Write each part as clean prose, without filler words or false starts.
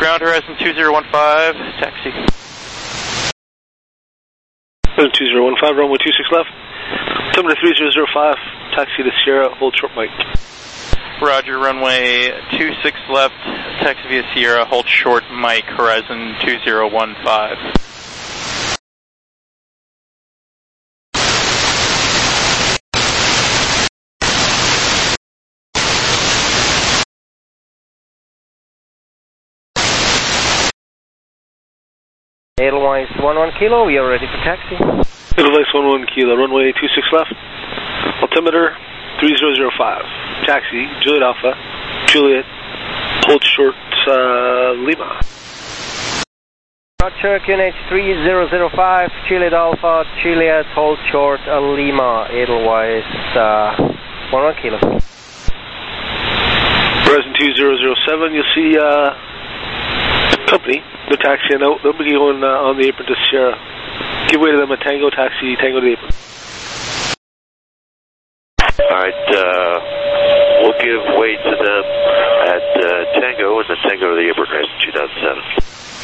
ground horizon 2015, taxi. Horizon 2015, runway 26 left. Altimeter 3005, taxi to Sierra, hold short mic. Roger, runway 26 left, taxi via Sierra, hold short mic, horizon 2015. Edelweiss 11 Kilo, we are ready for taxi. Edelweiss 11 Kilo, runway 26 left. Altimeter 3005, taxi, Juliet Alpha, Juliet, hold short, Lima. Roger, QNH 3005, Juliet Alpha, Juliet, hold short, Lima, Edelweiss 11 Kilo. Horizon 2007, you'll see company, the taxi, and they'll be going on the apron to Sierra. Give way to them a Tango taxi, Tango to the apron. Alright, we'll give way to them at Tango, and then Tango to the apron race in 2007.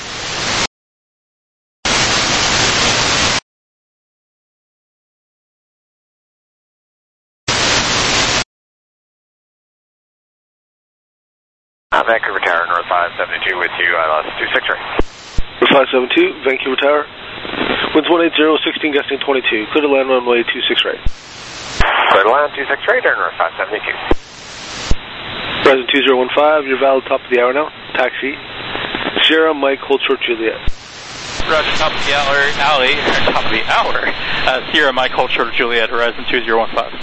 Vancouver Tower, North 572 with you, I lost 26 right. North 572, Vancouver Tower. Winds 180, 16, gusting 22. Clear to land runway 26 right. Clear to land 26 right, North 572. Horizon 2015, you're valid top of the hour now. Taxi. Sierra, Mike, hold short, Juliet. Roger, top of the hour, Sierra, Mike, hold short, Juliet, horizon 2015.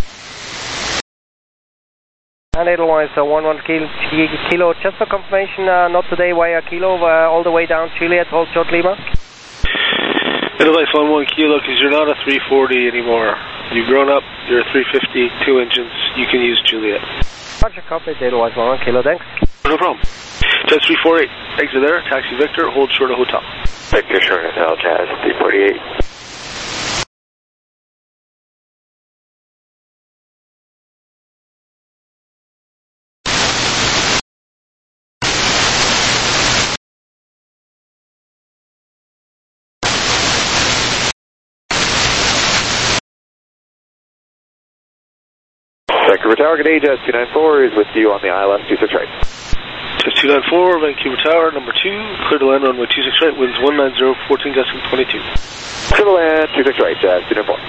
And Edelweiss 11 Kilo, just for confirmation, not today via Kilo, all the way down Juliet, hold short Lima. Edelweiss 11 Kilo, because you're not a 340 anymore. You've grown up, you're a 350, 2 engines, you can use Juliet. Roger, copy, Edelweiss 11 Kilo, thanks. No problem. Jazz 348, exit there, taxi Victor, hold short of hotel. Victor, short of hotel, Jazz 348. Vancouver Tower, good day, Jazz 294 is with you on the ILS 26 right. Jazz 294, Vancouver Tower, number 2, clear to land runway 26 right, winds 190, 14, gusting 22. Clear to land 26 right, Jazz 294.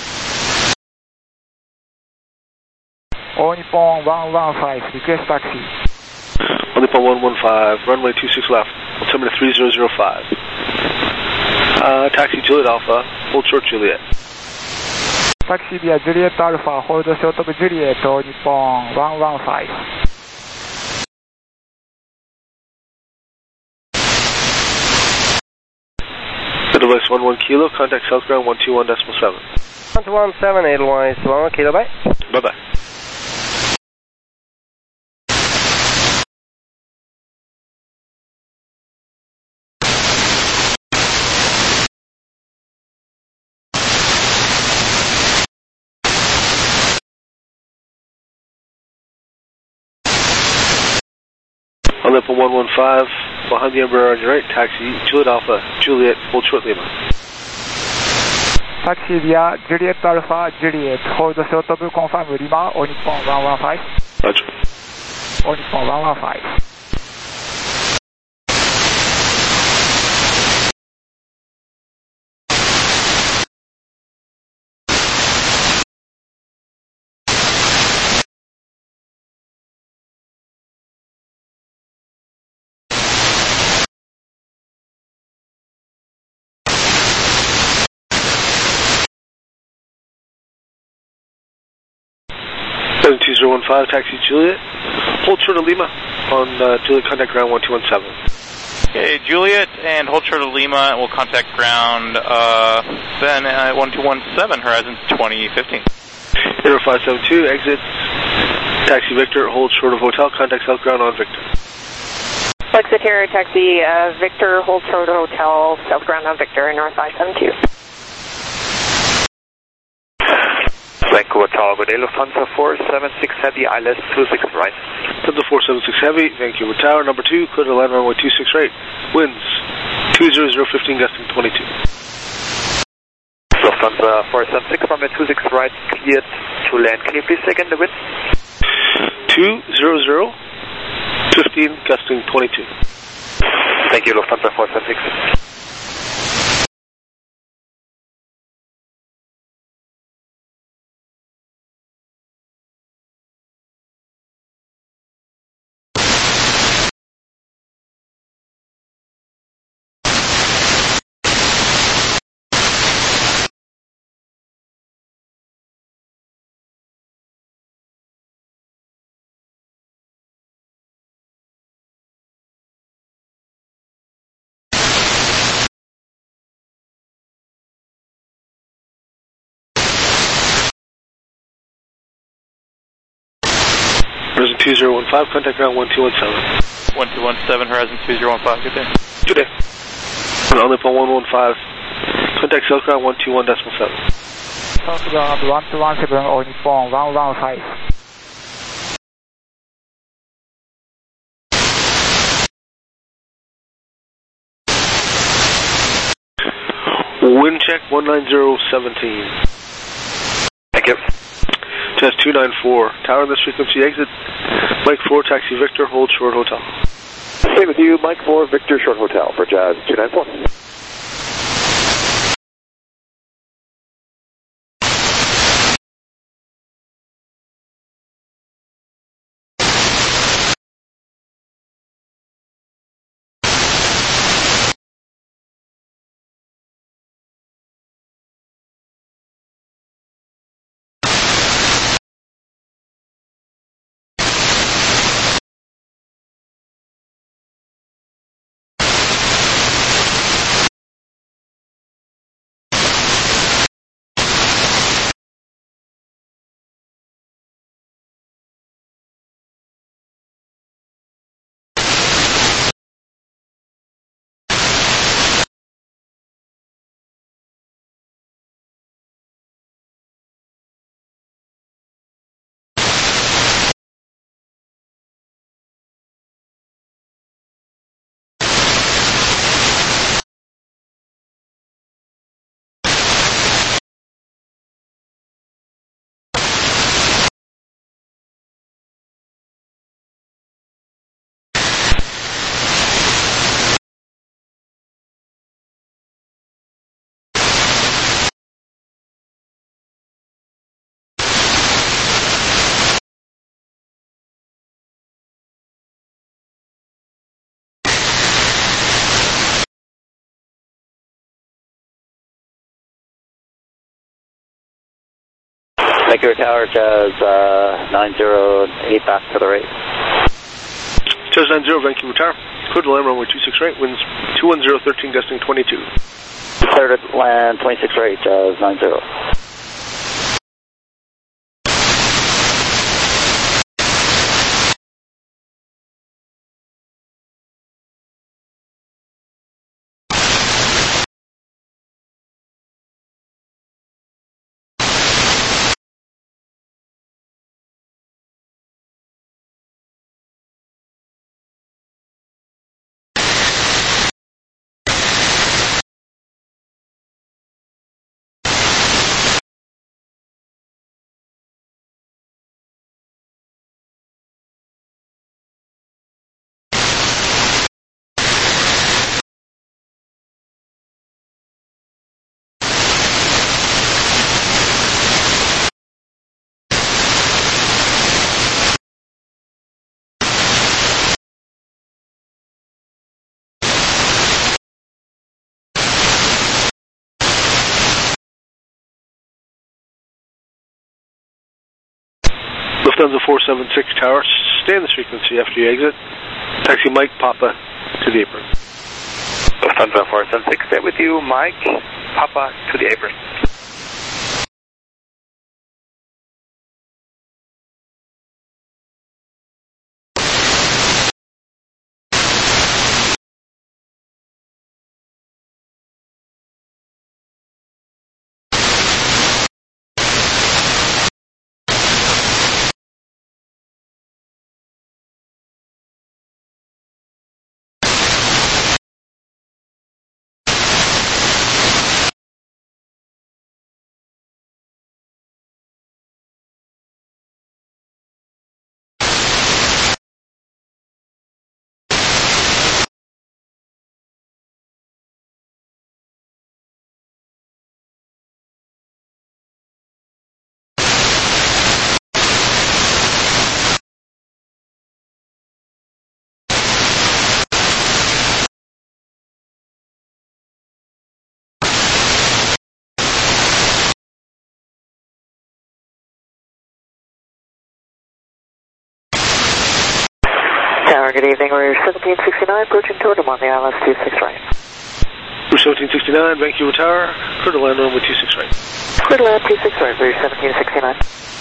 All Nippon 115, request taxi. All Nippon 115, runway 26 left, altimeter 3005. Taxi Juliet Alpha, hold short Juliet. Taxi via Juliet Alpha, hold short of Juliet, All Nippon 115. Edelweiss 11 Kilo, contact south ground 121.7. 117 Edelweiss 11 Kilo, bye. Bye-bye. Olympic 115, behind the Embraer on your right, taxi, Juliet Alpha, Juliet, hold short Lima. Taxi via Juliet Alpha, Juliet, hold short of confirm Lima, All Nippon 115. Roger. All Nippon 115. Seven 2015, taxi Juliet, hold short of Lima on Juliet, contact ground 1217. Okay, Juliet and hold short of Lima, and we'll contact ground then at 1217, horizon 2015. 0572, exit, taxi Victor, hold short of hotel, contact south ground on Victor. Exit here, taxi Victor, hold short of hotel, south ground on Victor, North 572. Vancouver Vancouver Tower, good day, Lufthansa 476 Heavy, ILS 26 right. Lufthansa 476 Heavy, Vancouver Tower, number 2, clear to land runway 26 right. Winds 20015, gusting 22. Lufthansa 476, runway 26 right, cleared to land. Can you please say again the wind? 20015, gusting 22. Thank you, Lufthansa 476. Horizon 2015, contact ground 1217. 1217, Horizon 2015, good day. Good day. On the phone 115, contact South ground 121.7. South ground 117 or Nippon 115. Wind check 19017. Thank you. Test 294. Tower on this frequency exit. Mike 4, taxi Victor, hold short hotel. Stay with you, Mike 4, Victor, short hotel for Jazz 294. Vancouver Tower, Jazz 908 back to the right. Jazz 90, Vancouver Tower. Clear to land runway 26 right, winds 21013, gusting 22. Clear to land 26 right, Jazz 90. Lufthansa 476 Tower, stay in this frequency after you exit. Taxi Mike Papa to the apron. Lufthansa 476, stay with you, Mike Papa to the apron. good evening. We're 1769, approaching Totem on the ILS 26 right. We're 1769, Vancouver Tower, clear to land runway 26 right. Clear to land 26 right, we're 1769.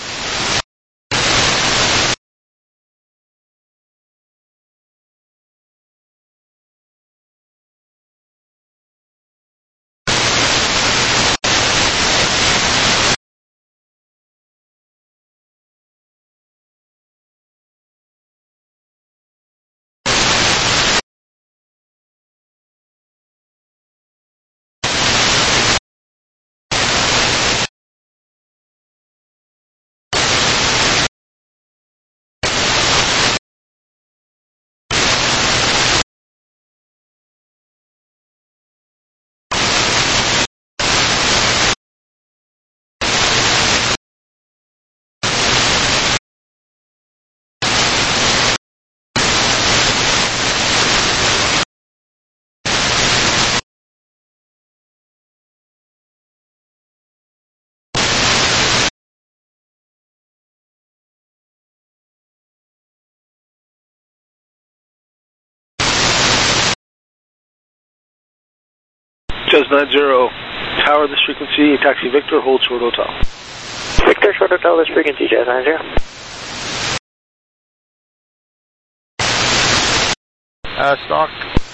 Jazz 90, Tower this frequency, taxi Victor, hold short hotel. Victor, short hotel, this frequency, Jazz 90. Stock.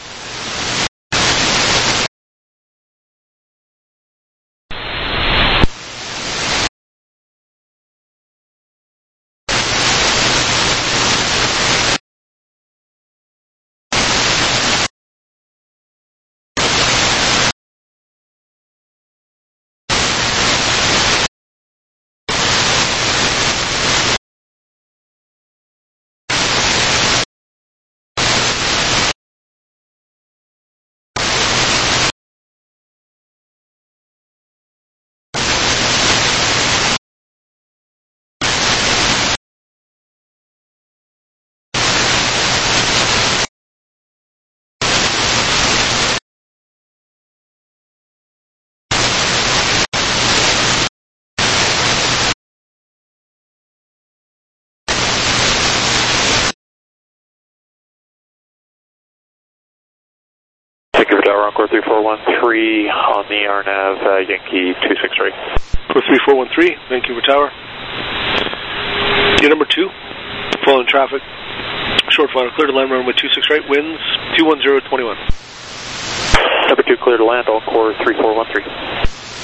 Vancouver Tower, Encore 3413 on the RNAV, Yankee 26 right. 3413, Vancouver Tower. Your number 2, following traffic. Short final, clear to land runway 26 right, winds 21021. Number 2, clear to land, Encore 3413.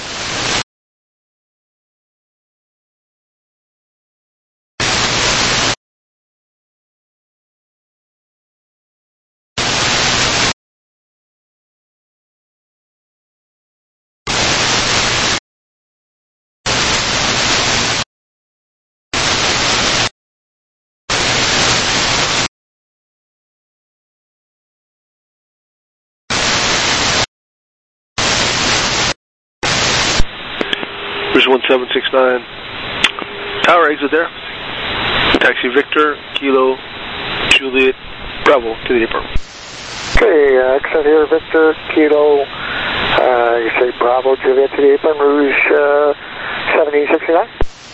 Bridge 1769. Tower exit there. Taxi Victor, Kilo, Juliet, Bravo to the apron. Okay, exit here, Victor, Kilo, you say Bravo, Juliet to the apron, Rouge 1769.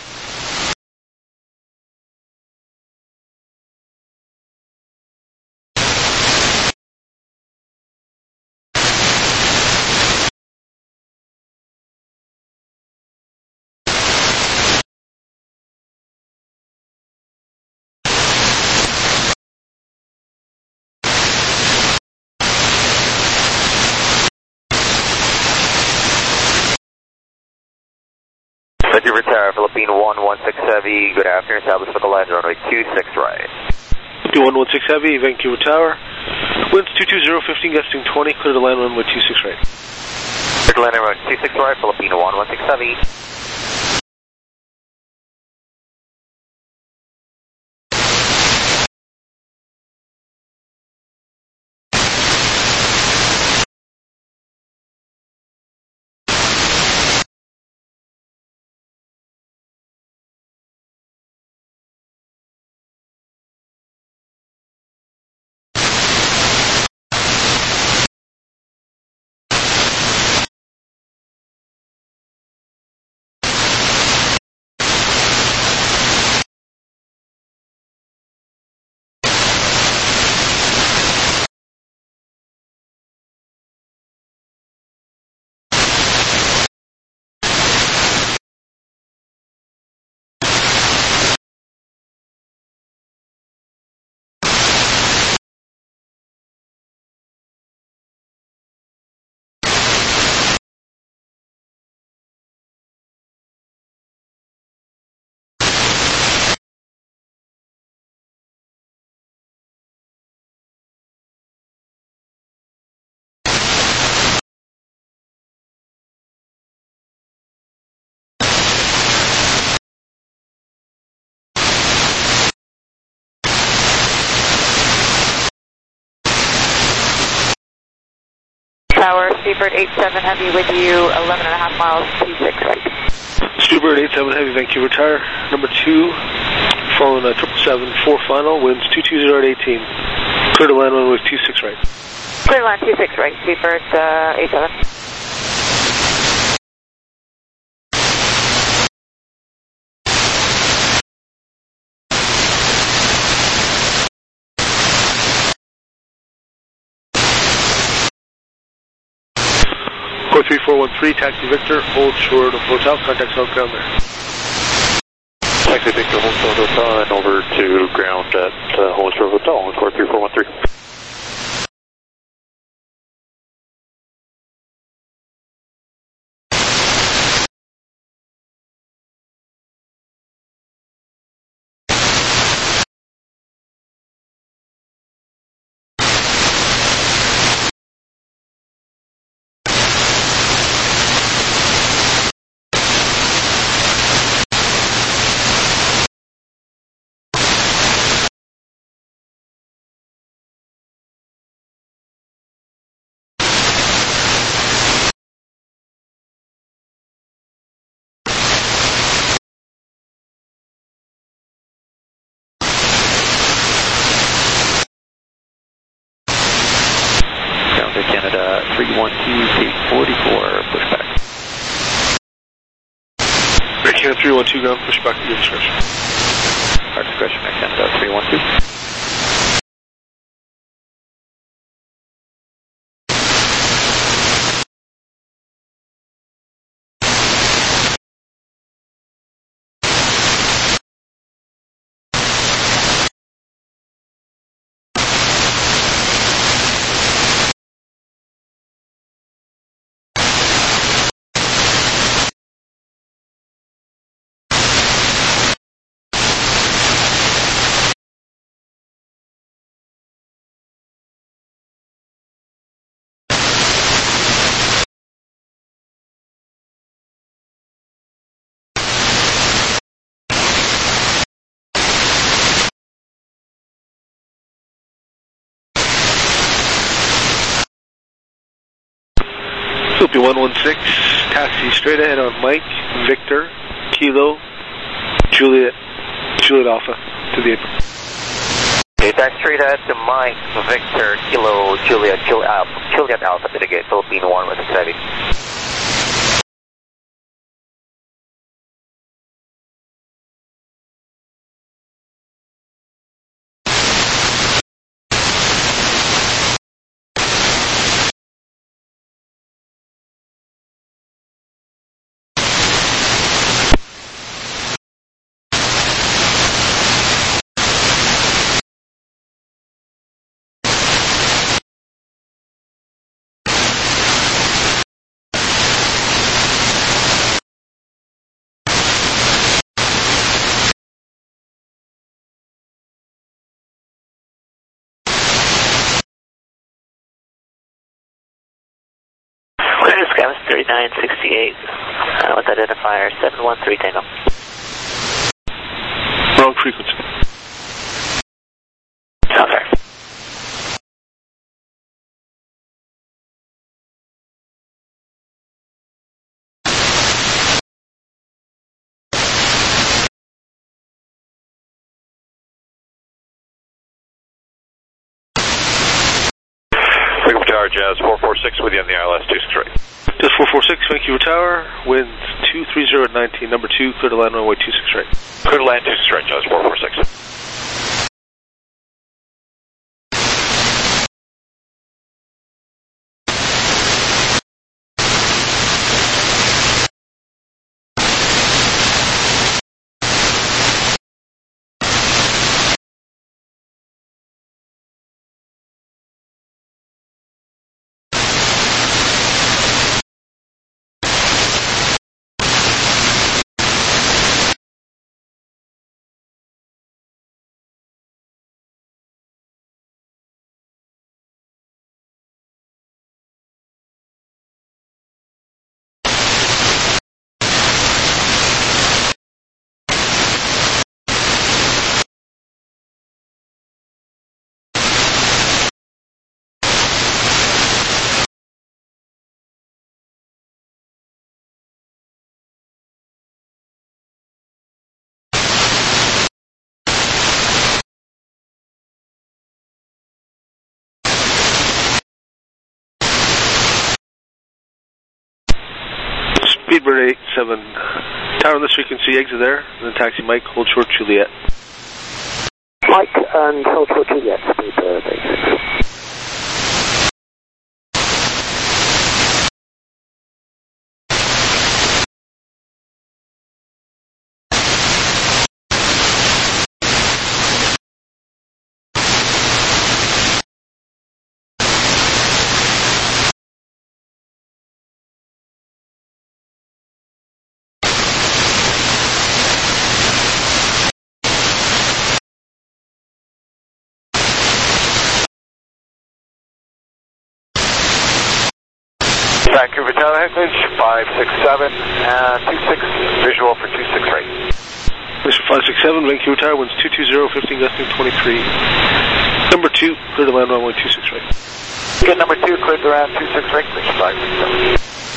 Vancouver Tower, Philippine 116 Heavy, good afternoon, establish for the line runway 26 right. 2116 Heavy, Vancouver Tower. Winds 220, 15 gusting 20, clear to land runway 26 right. Clear to land runway 26 right, Philippine 116 Heavy. Tower, Seabird 87 Heavy with you, 11.5 miles, 26 right. Seabird 87 Heavy, Vancouver Tower, number 2, following 777, 4 final, winds 220 at 18. Clear to land runway 26 right. Clear to land 26 right, Seabird 87. Core 3413, taxi Victor, hold short of hotel, contact south ground there. Taxi Victor, hold short hotel, and over to ground at hold short hotel on core 3413. Canada 312, gate 44, pushback. Canada 312, ground, pushback to your discretion. Our discretion, Canada 312. Philippi 116, taxi straight ahead on Mike, Victor, Kilo, Juliet Alpha to the apron. Okay, taxi straight ahead to Mike, Victor, Kilo, Juliet Alpha to the gate, Philippine 116 Heavy. Skyline 3968, with identifier 713 Tango. Wrong frequency. Okay. Frequency Tower, Jazz 446 with you on the ILS 26 right. Just 446, Vancouver Tower, winds 230 at 19, number 2, clear to land runway 26 right. Clear to land 26 right, Jazz 446. Speedbird 87. Tower on this frequency, exit there, and then taxi Mike, hold short Juliet. Mike and hold short Juliet, Speedbird 86. Vancouver Tower Hecklage, 567 and 26, visual for 26 right. Mr. 567, Vancouver Tower, winds 220, 15 gusting 23. Number 2, clear to land runway 26 right. Good, number 2, cleared to land 26 right, 567.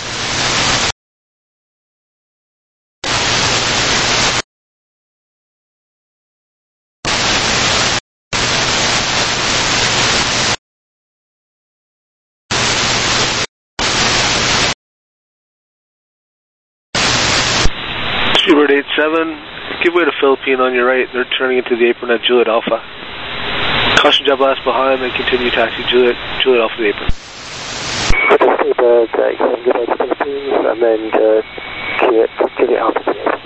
Speedbird 87, give way to Philippine on your right. They're turning into the apron at Juliet Alpha. Caution jet blast behind, then continue taxi Juliet Alpha to the apron. Okay, Speedbird, you can give way to Philippines, and then Juliet Alpha to the apron.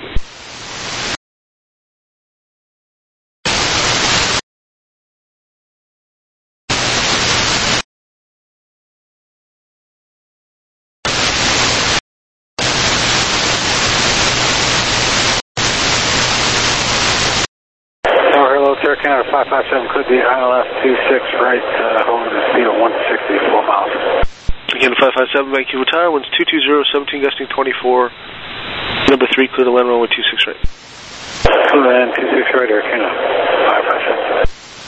Sierra Canada 557, could be ILS 26 right, holding the speed of 164 miles. Again, 557, Vancouver Tower, winds 220, 17 gusting 24. Number 3, clear to land runway 26 right. Clear to land 26 right, Air Canada 557.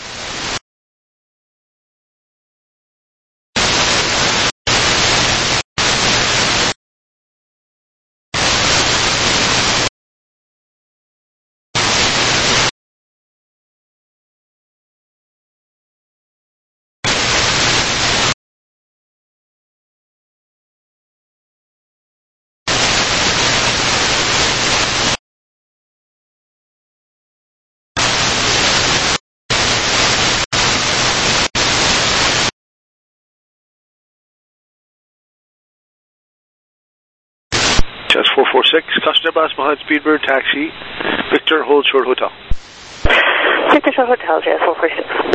Chest 446, caution jet blast behind Speedbird, taxi Victor, hold short hotel. Victor Short Hotel, Chest 446.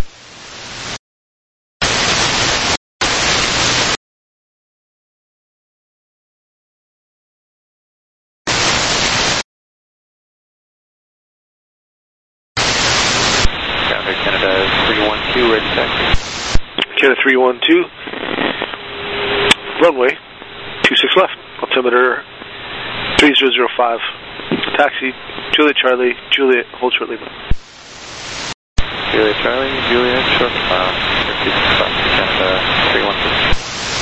Canada 312, ready taxi. Canada 312, runway 26 left, altimeter 3005, taxi Juliet Charlie, Juliet, hold short Lima. Juliet Charlie, Juliet, short Canada 312.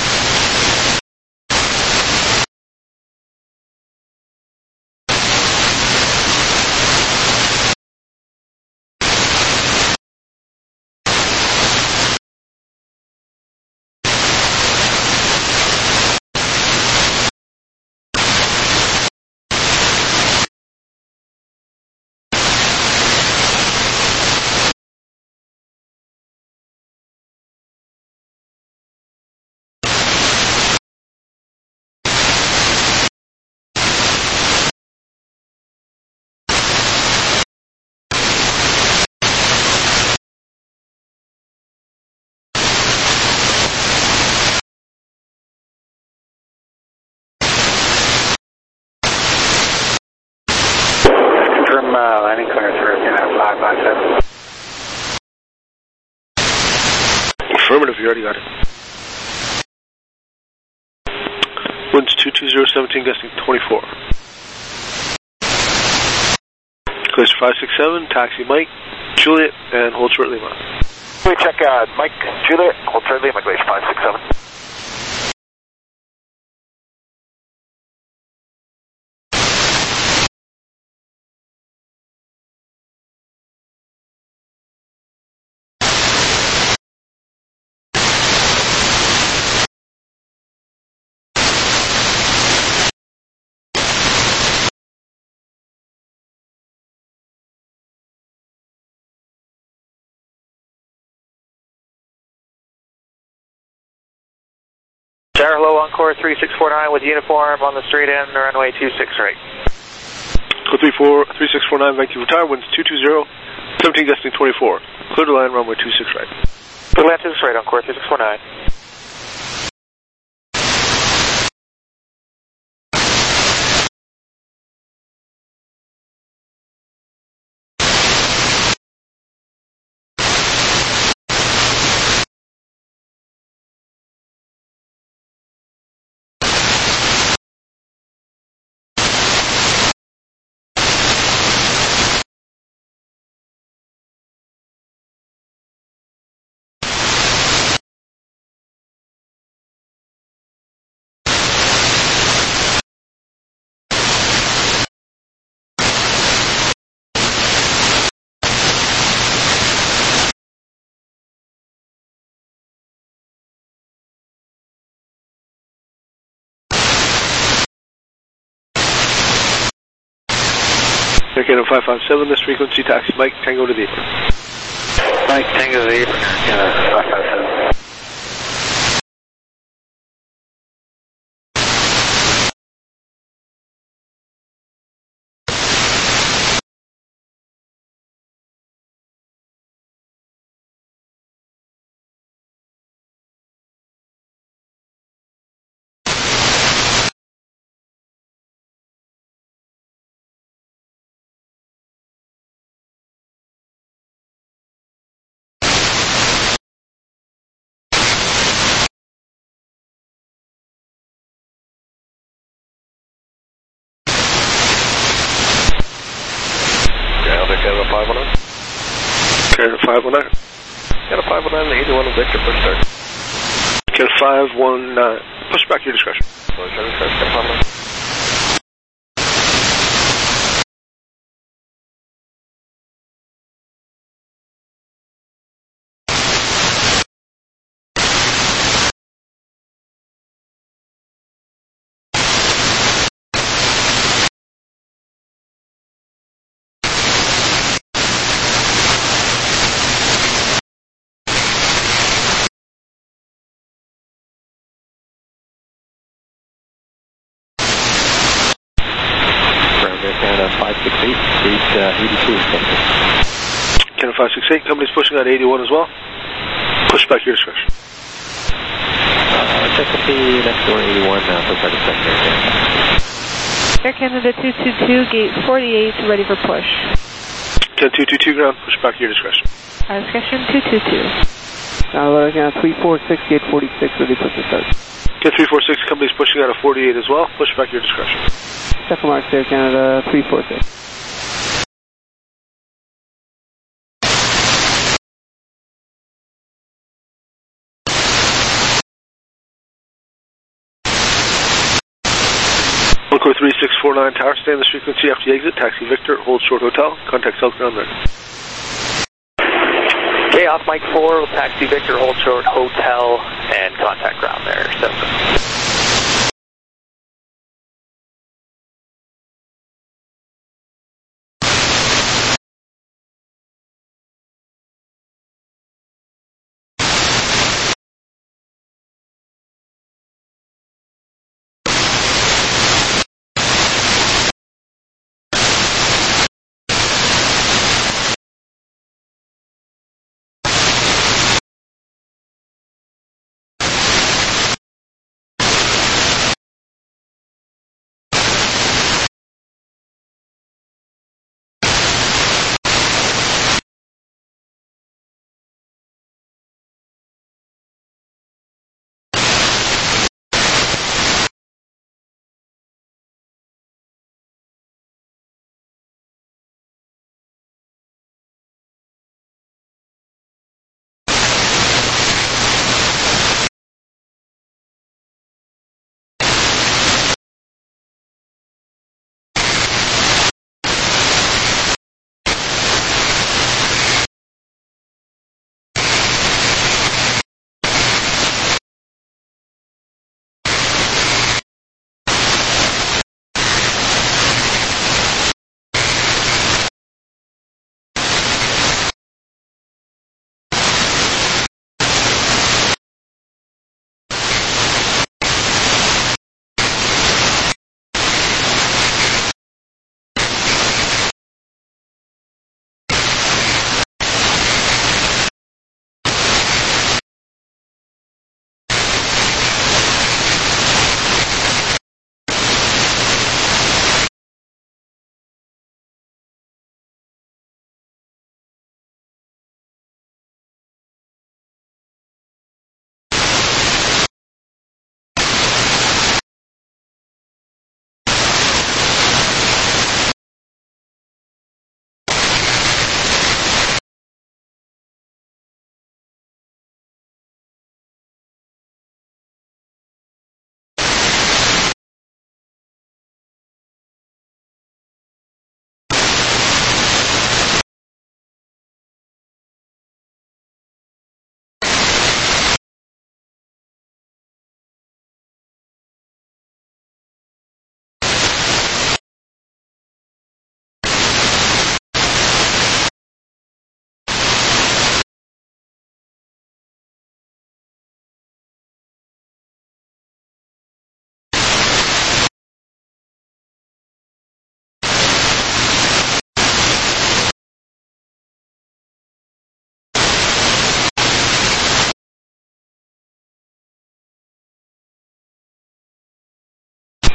Landing clearance for Canada 557. Affirmative, you already got it. Winds 220, 17 gusting 24. Clears 567, taxi Mike, Juliet, and hold short Lima. We check Mike, Juliet, hold short Lima, Glacier 567. Encore 3649 with uniform on the straight end, runway 26 right. Code 3649, Vancouver Tower, winds 220, 17 gusting 24. Clear to land, runway 26 right. Clear to land 26 right, Encore 3649. Air Canada 557, this frequency, taxi Mike, Tango to the apron. Mike, Tango to the apron, Air Canada 557. Canada 519. Canada 519. Canada 519, 81 Victor, push start. Canada 519, push back your discretion. Canada 568, reach 82. Canada 568, company's pushing out 81 as well. Push back your discretion. Check with the next door 81, push back to secondary. Air Canada 222, gate 48, ready for push. Canada 222 ground, push back your discretion. Discretion 222. Air Canada 346, gate 46, ready for push to start. Canada 346, company's pushing out a 48 as well. Push back your discretion. Second mark, Air Canada 346. Encore 3649 tower, stay in this frequency after you exit. Taxi Victor, hold short hotel. Contact southbound there. Okay, off Mike 4, taxi Victor, hold short hotel, and contact ground there. So.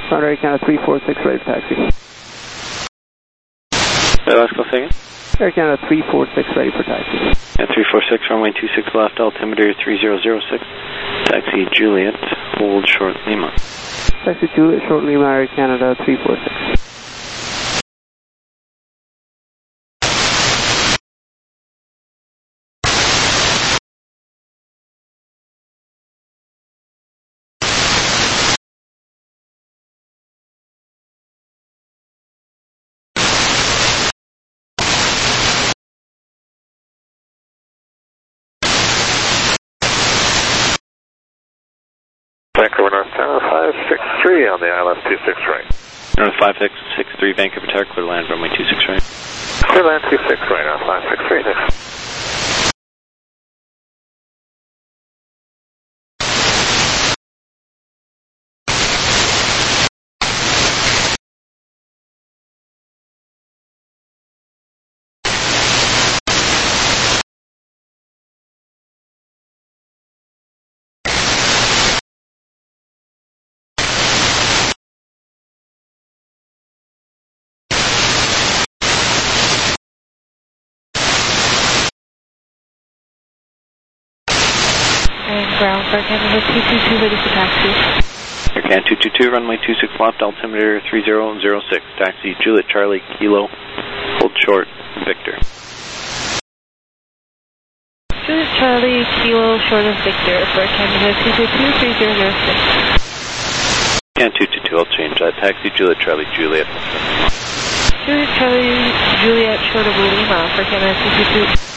Runway Canada 346, ready for taxi. Let's go second. Air Canada 346, ready for taxi. Yeah, 346, runway 26 left, altimeter 3006. Taxi Juliet, hold short Lima. Taxi Juliet, short Lima, Air Canada 346. Vancouver North Tower 563 on the ILS 26 right. North 5663 Vancouver Tower, clear land, runway 26 right. Clear land 26 right on 563. And ground for Canada 222, ready for taxi. Air Canada 222, runway 26 left, altimeter 3006. Taxi Juliet Charlie Kilo, hold short Victor. Juliet Charlie Kilo, short of Victor for Canada 222, 3006. Canada 222, I'll change that. Taxi Juliet Charlie Juliet. Juliet Charlie Juliet, short of Lima for Canada 222.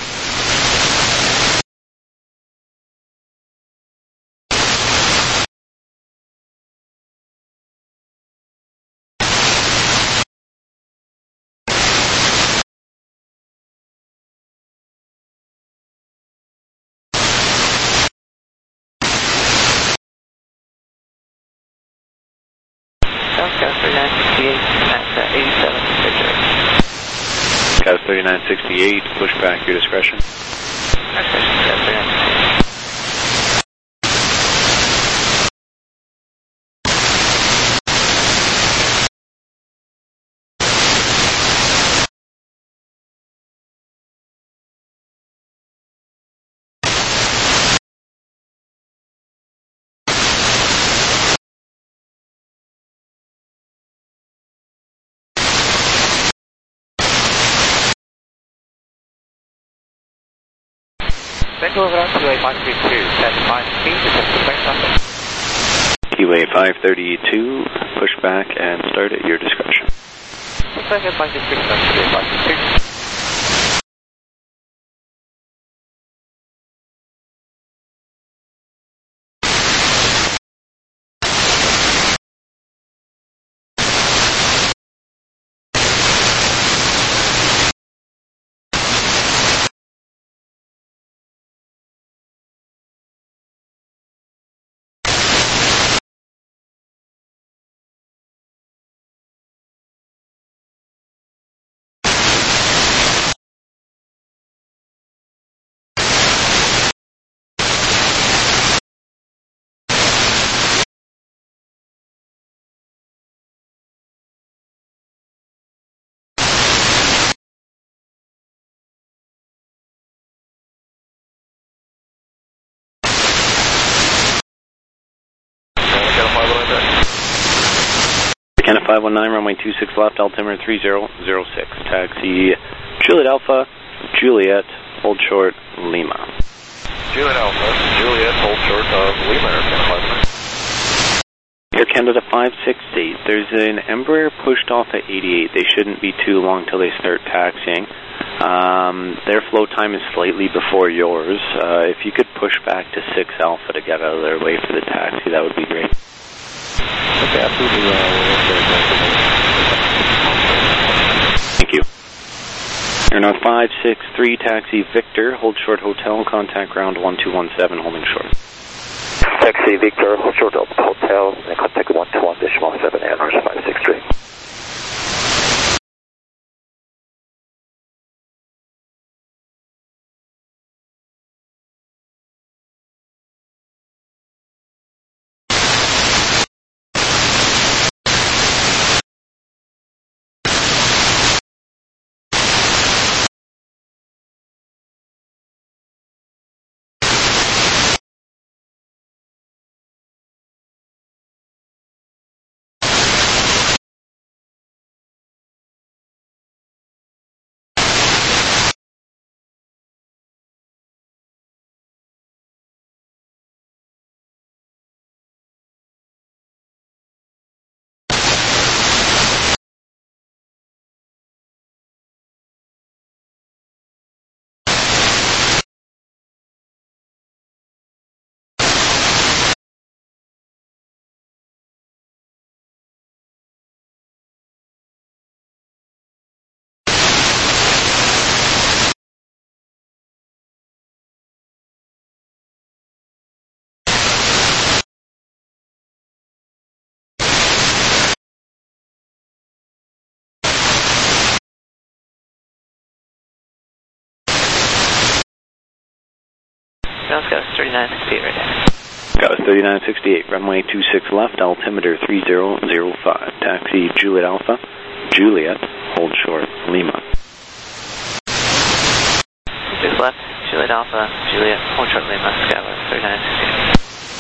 Southwest 3968 at 87 Victor. Cas 3968, push back your discretion. Vancouver Ground, Keyway 532, set 5 speed, descend to bank number. Keyway 532, push back and start at your discretion. Looks like it's 526, that's Keyway 532. Canada 519, runway 26 left, altimeter 3006. Taxi Juliet Alpha, Juliet, hold short, Lima. Juliet Alpha, Juliet, hold short of Lima, Air Canada 568, there's an Embraer pushed off at 88. They shouldn't be too long till they start taxiing. Their flow time is slightly before yours. If you could push back to 6 Alpha to get out of their way for the taxi, that would be great. Okay, absolutely. Thank you. Air North 563, taxi Victor, hold short hotel, contact ground 1217, holding short. Taxi Victor, hold short hotel, and contact 121.7, Air North 563. ground Scott 3968 right now. Got us 3968, runway 26 left, altimeter 3005. Taxi Juliet Alpha, Juliet, hold short, Lima. 26 left, Juliet Alpha, Juliet, hold short, Lima, Skyline 3968.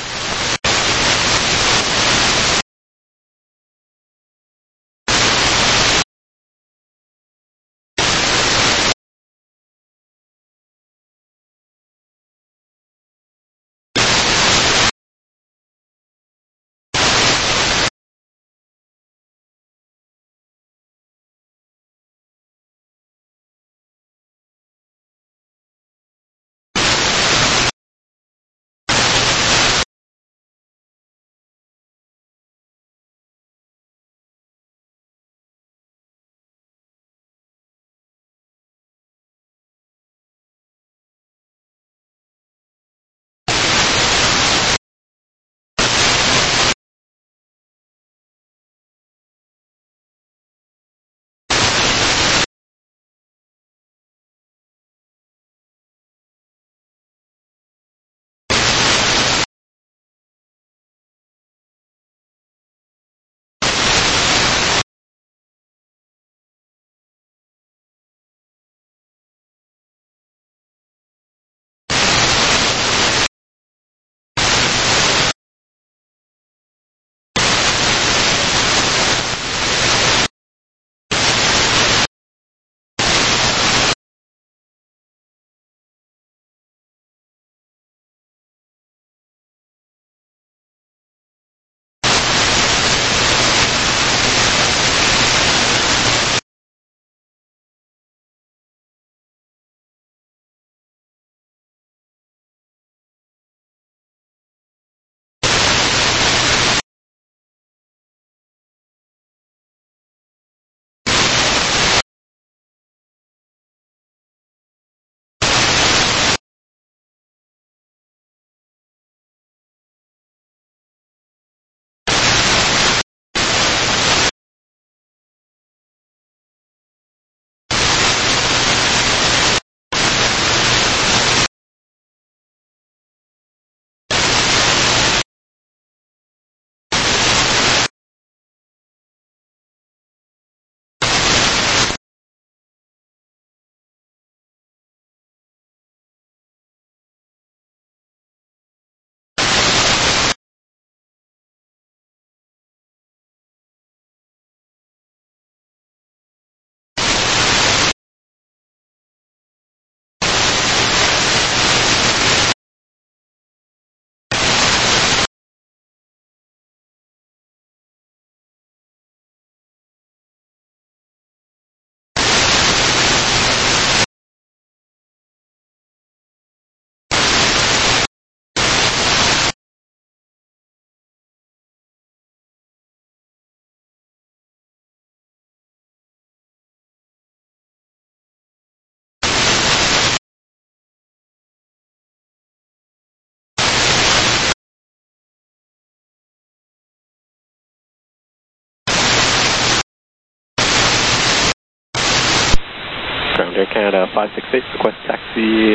Ground Air Canada 568, request taxi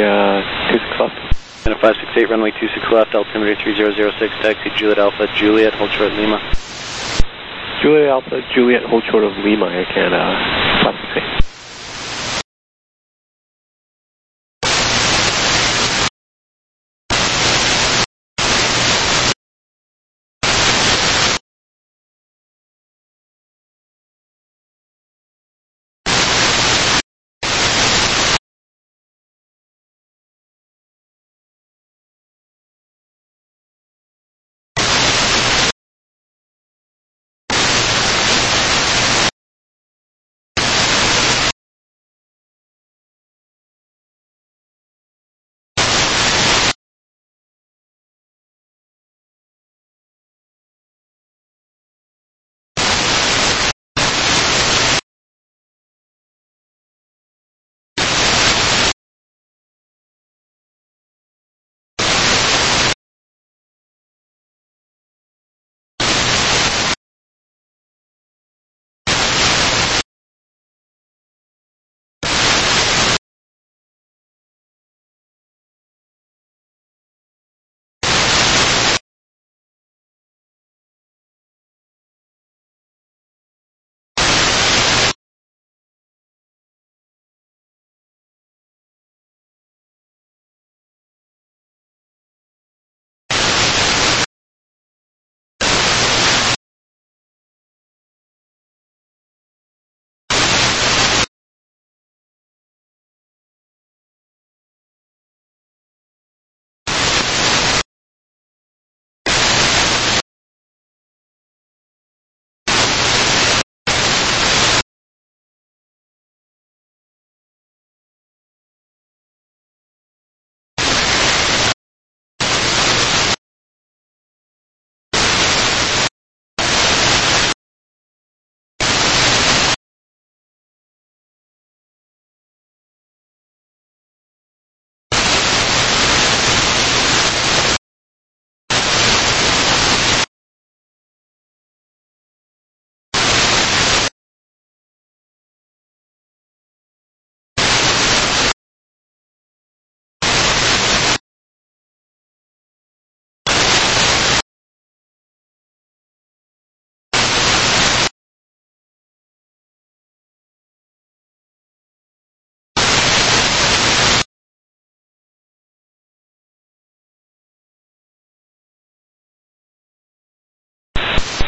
26 left. Canada 568, runway 26 left, altimeter 3006, taxi Juliet Alpha, Juliet, hold short Lima. Juliet Alpha, Juliet, hold short of Lima, Air Canada 568.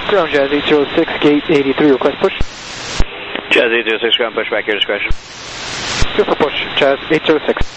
Ground Jazz 806, gate 83, request push. Jazz 806, ground push back, your discretion. Good for push, Jazz 806.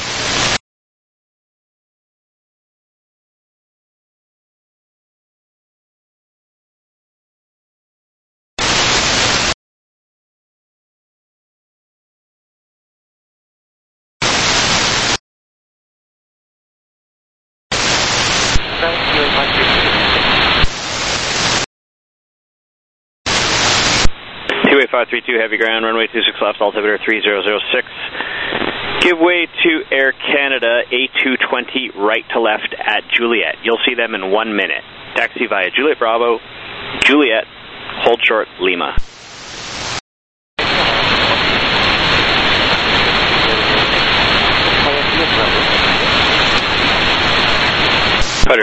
Two 532, heavy ground, runway 26 left, altimeter 3006. Give way to Air Canada A220 right to left at Juliet. You'll see them in 1 minute. Taxi via Juliet Bravo, Juliet, hold short, Lima. Cutter.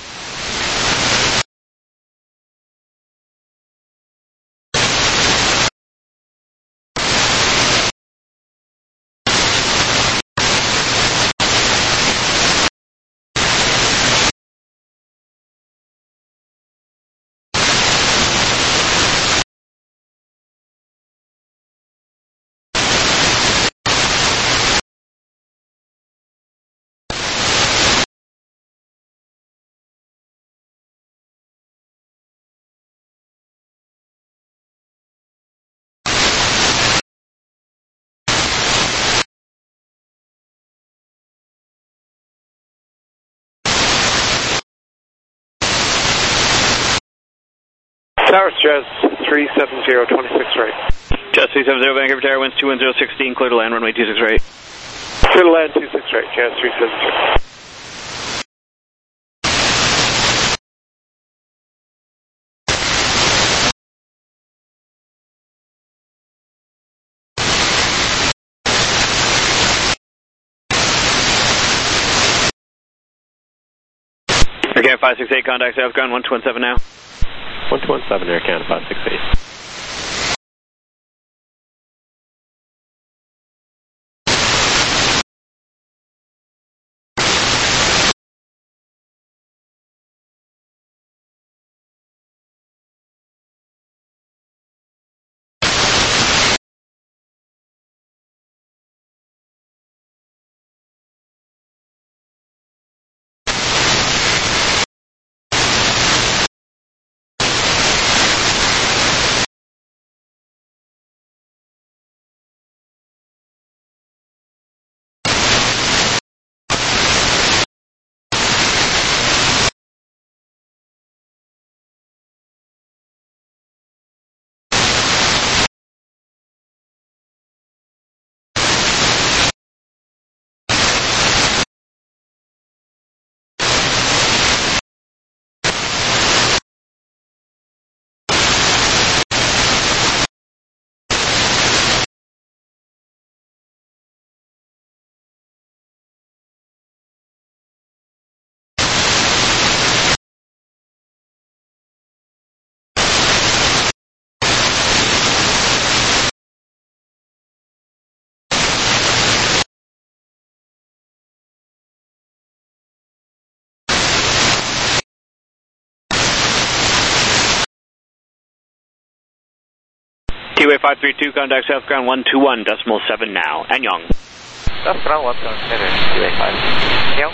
Towers, Jazz 370, 26 right. Jazz 370, Vancouver Tower, winds 21016, clear to land, runway 26 right. Clear to land 26 right, Jazz 370. Okay, 568, contact South Ground, 1217 now. 1217, Air Canada 568. T-Way 532, contact South Ground 121.7 now. Anyong. South Ground 127, T-Way 5. Anyong.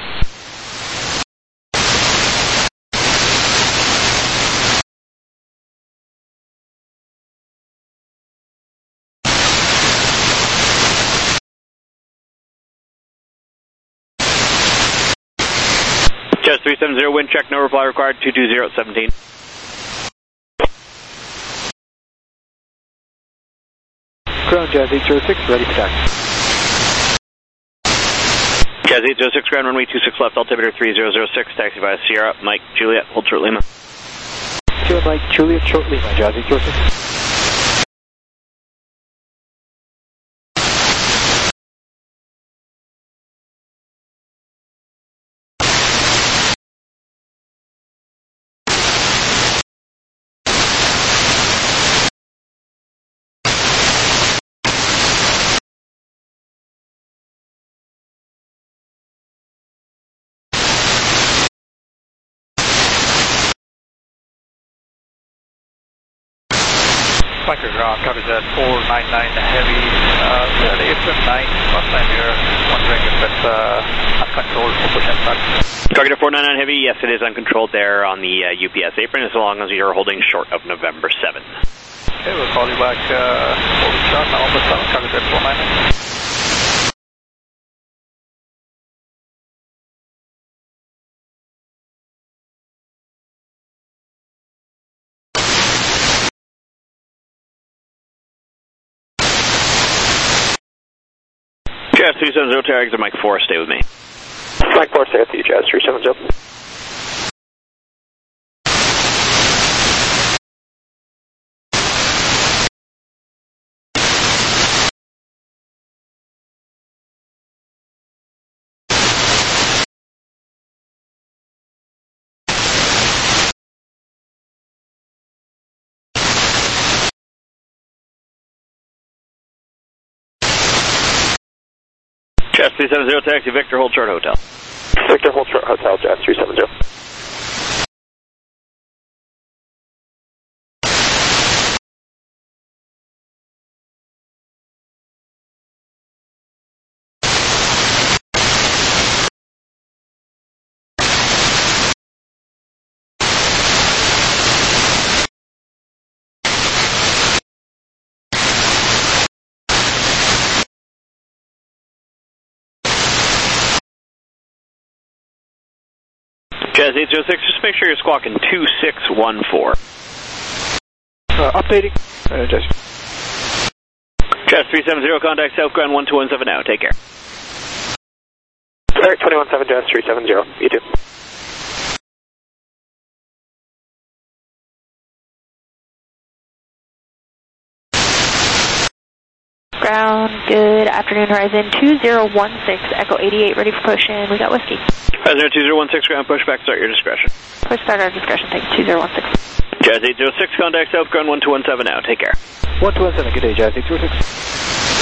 Jazz 370, wind check, no reply required, 220.17. Ground Jazz 806, ready for taxi. Jazz 806, ground runway 26 left, altimeter 3006, taxi via Sierra, Mike, Juliet, hold short Lima. Sierra, Mike, Juliet, short Lima, Jazz 806. Flanker ground, copy that, 499 heavy, apron 9, last time you're wondering if it's uncontrolled for push and start. Target 499 heavy, yes it is uncontrolled there on the UPS apron as long as you're holding short of November 7. Okay, we'll call you back, holding short, November 7, copy that, 499. Jazz 370, tags are Mike 4, stay with me. Mike 4, stay with you, Jazz 370. Jazz 370, taxi Victor, hold short hotel. Victor, hold short hotel, Jazz 370. Jazz 806, just make sure you're squawking 2614. Updating. Jazz. Jazz 370, contact Southground 1217 now, take care. Alright, 217, Jazz 370, you too. Ground, good afternoon, Horizon 2016, Echo 88, ready for push, and we got whiskey. Horizon 2016, ground pushback, start your discretion. Push start our discretion, thank you, 2016. Jazz 806, contact Southground 1217 now, take care. 1217, good day, Jazz 806.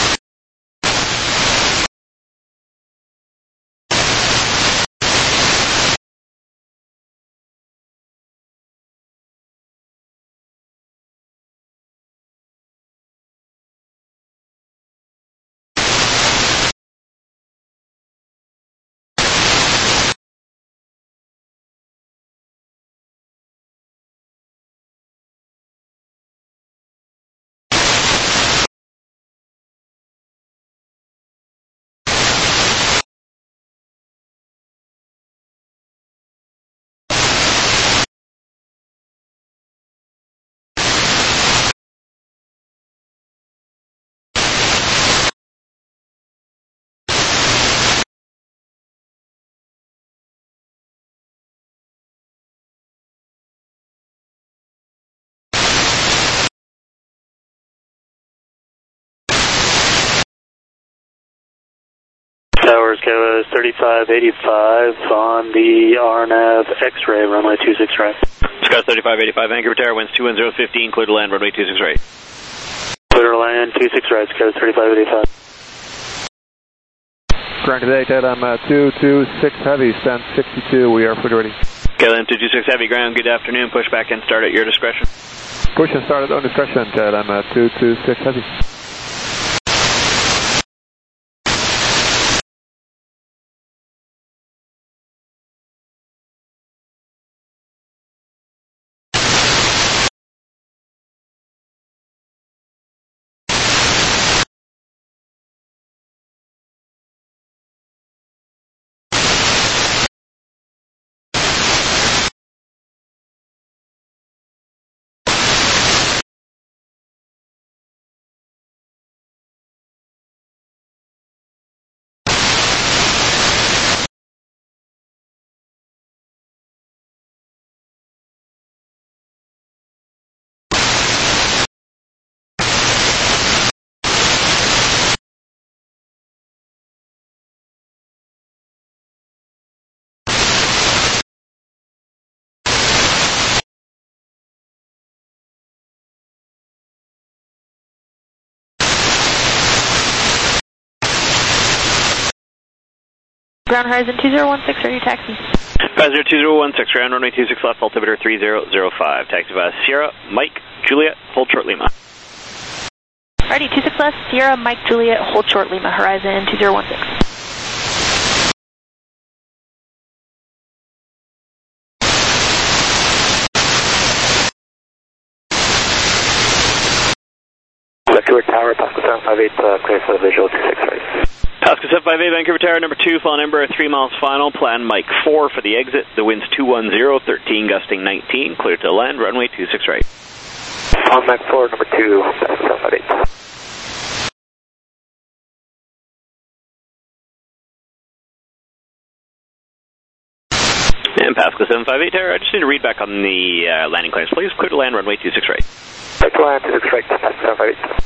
Towers, Kava 3585 on the RNAV X-ray, runway 26 right. Scott 3585, Vancouver Tower, winds 21015, clear to land, runway 26 right. Clear to land, 26 right, Kava 3585. Ground today, KLM 226 heavy, stand 62, we are fully ready. KLM 226 heavy, ground, good afternoon, push back and start at your discretion. Push and start at own discretion, KLM 226 heavy. Ground Horizon 2016, ready taxi. Horizon 2016, ground runway 26 left, altimeter 3005. Taxi via Sierra, Mike, Juliet, hold short Lima. Alrighty, 26 left, Sierra, Mike, Juliet, hold short, Lima, horizon 2016. Vancouver Tower, Pascal 758, clear for the visual 26 right. Pascal 758, Vancouver Tower, number 2, falling Embraer 3 miles final, plan Mike 4 for the exit, the wind's 210, 13 gusting 19, clear to land, runway 26 right. On Mike 4, number 2, Pascal 758. And Pascal 758 Tower, I just need to read back on the landing clearance, please, clear to land, runway 26 right. Clear to land, 26 right, Pascal 758.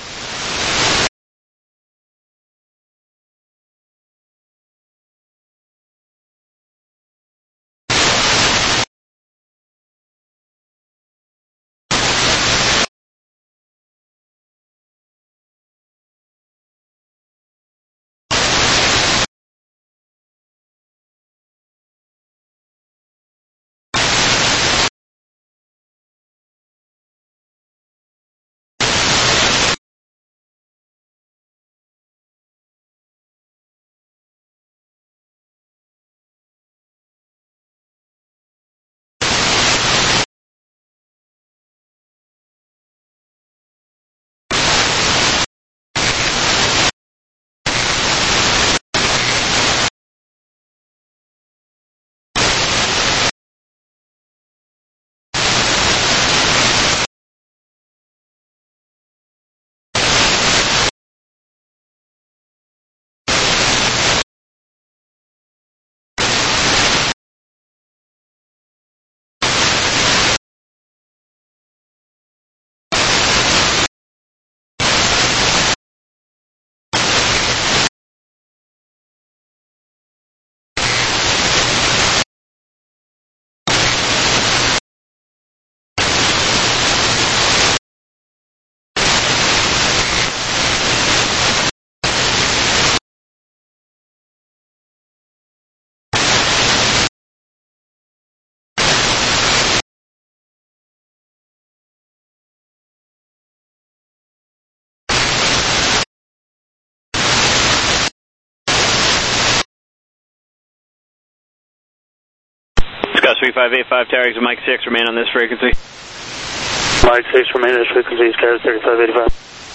Scott 3585 Tower, exit Mike 6, remain on this frequency. Mike 6, remain on this frequency, Sky 3585.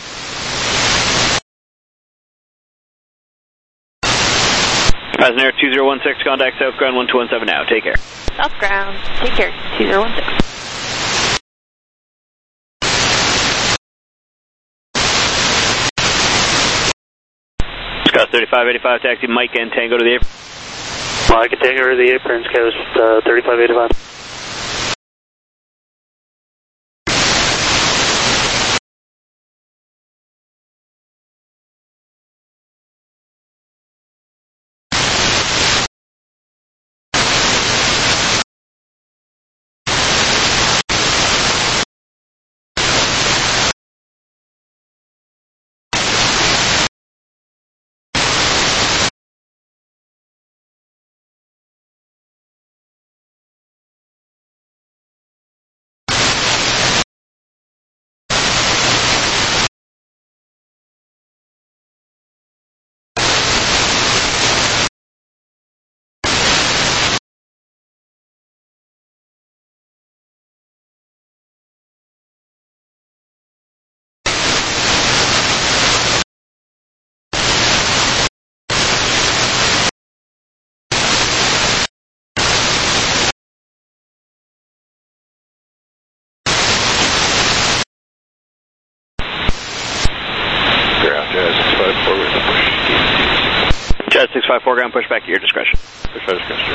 Passenger 2016, contact South Ground 1217 now, take care. South Ground, take care, 2016. Scott 3585, taxi Mike and Tango to the apron. Mike and Tango to the apron, Scott 3585. Jet 654 ground, push back at your discretion. Push back at discretion,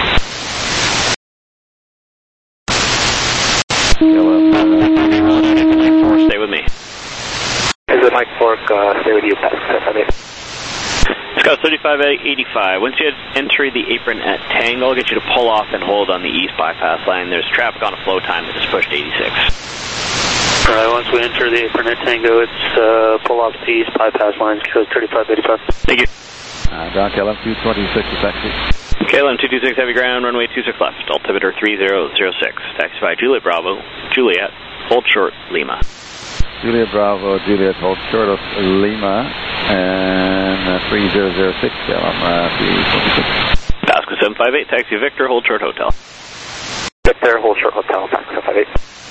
654. Stay with me. Is it Mike Fork, stay with you, Pat. Scott 3585. Once you enter the apron at Tango, I'll get you to pull off and hold on the east bypass line. There's traffic on a flow time that is pushed 86. Alright, once we enter the apron at Tango, it's pull off the east bypass line, Scott 3585. Thank you. Down KLM 226 to taxi. KLM 226 heavy ground, runway 26 left, altimeter 3006. Taxi by Juliet Bravo, Juliet, hold short, Lima. Juliet Bravo, Juliet, hold short of Lima, and 3006, KLM 326. Pasco 758, taxi Victor, hold short hotel. Victor, hold short hotel, Pasco 758.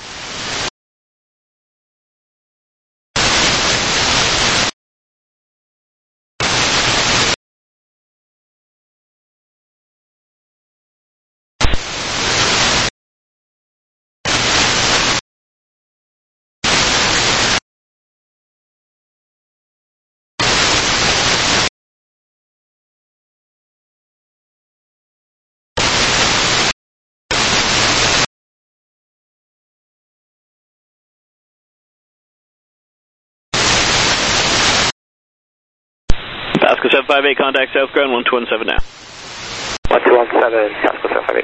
Pasco 758, contact South Ground 1217 now. 1217, Pasco 758.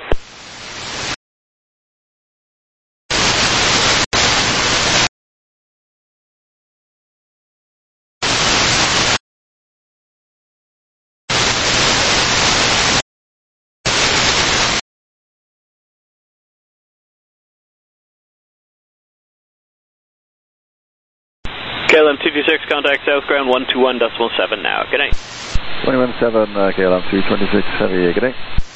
KLM 226, contact South Ground 121.7 now. Good night. 217, KLM 326, heavy, good night.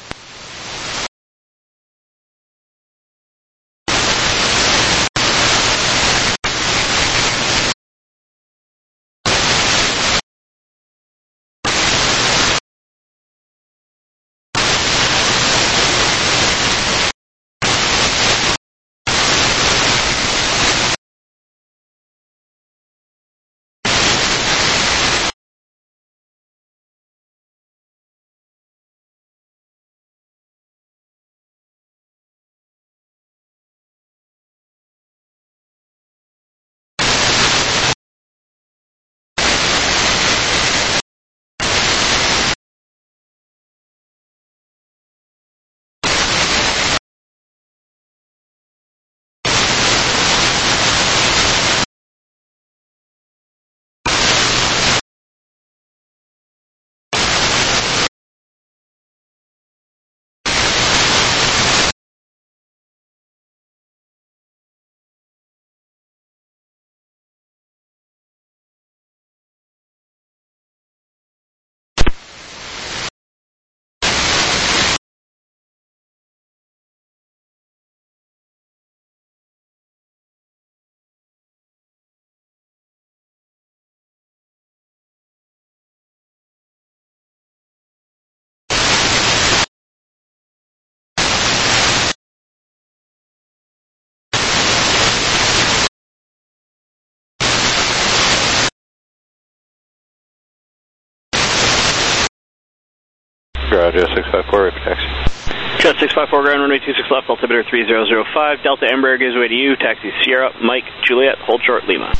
Garage 654, repeat taxi. Jet 654, ground runway 26 left, altimeter 3005. Delta Embraer gives way to you, taxi Sierra, Mike, Juliet, hold short Lima.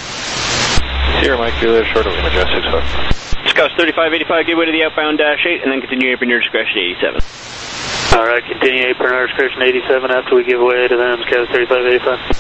Sierra, Mike, Juliet, short of Lima, Jet 654. Scout 3585, give way to the outbound dash 8, and then continue apron your discretion 87. Alright, continue apron our discretion 87 after we give way to them, Scout 3585.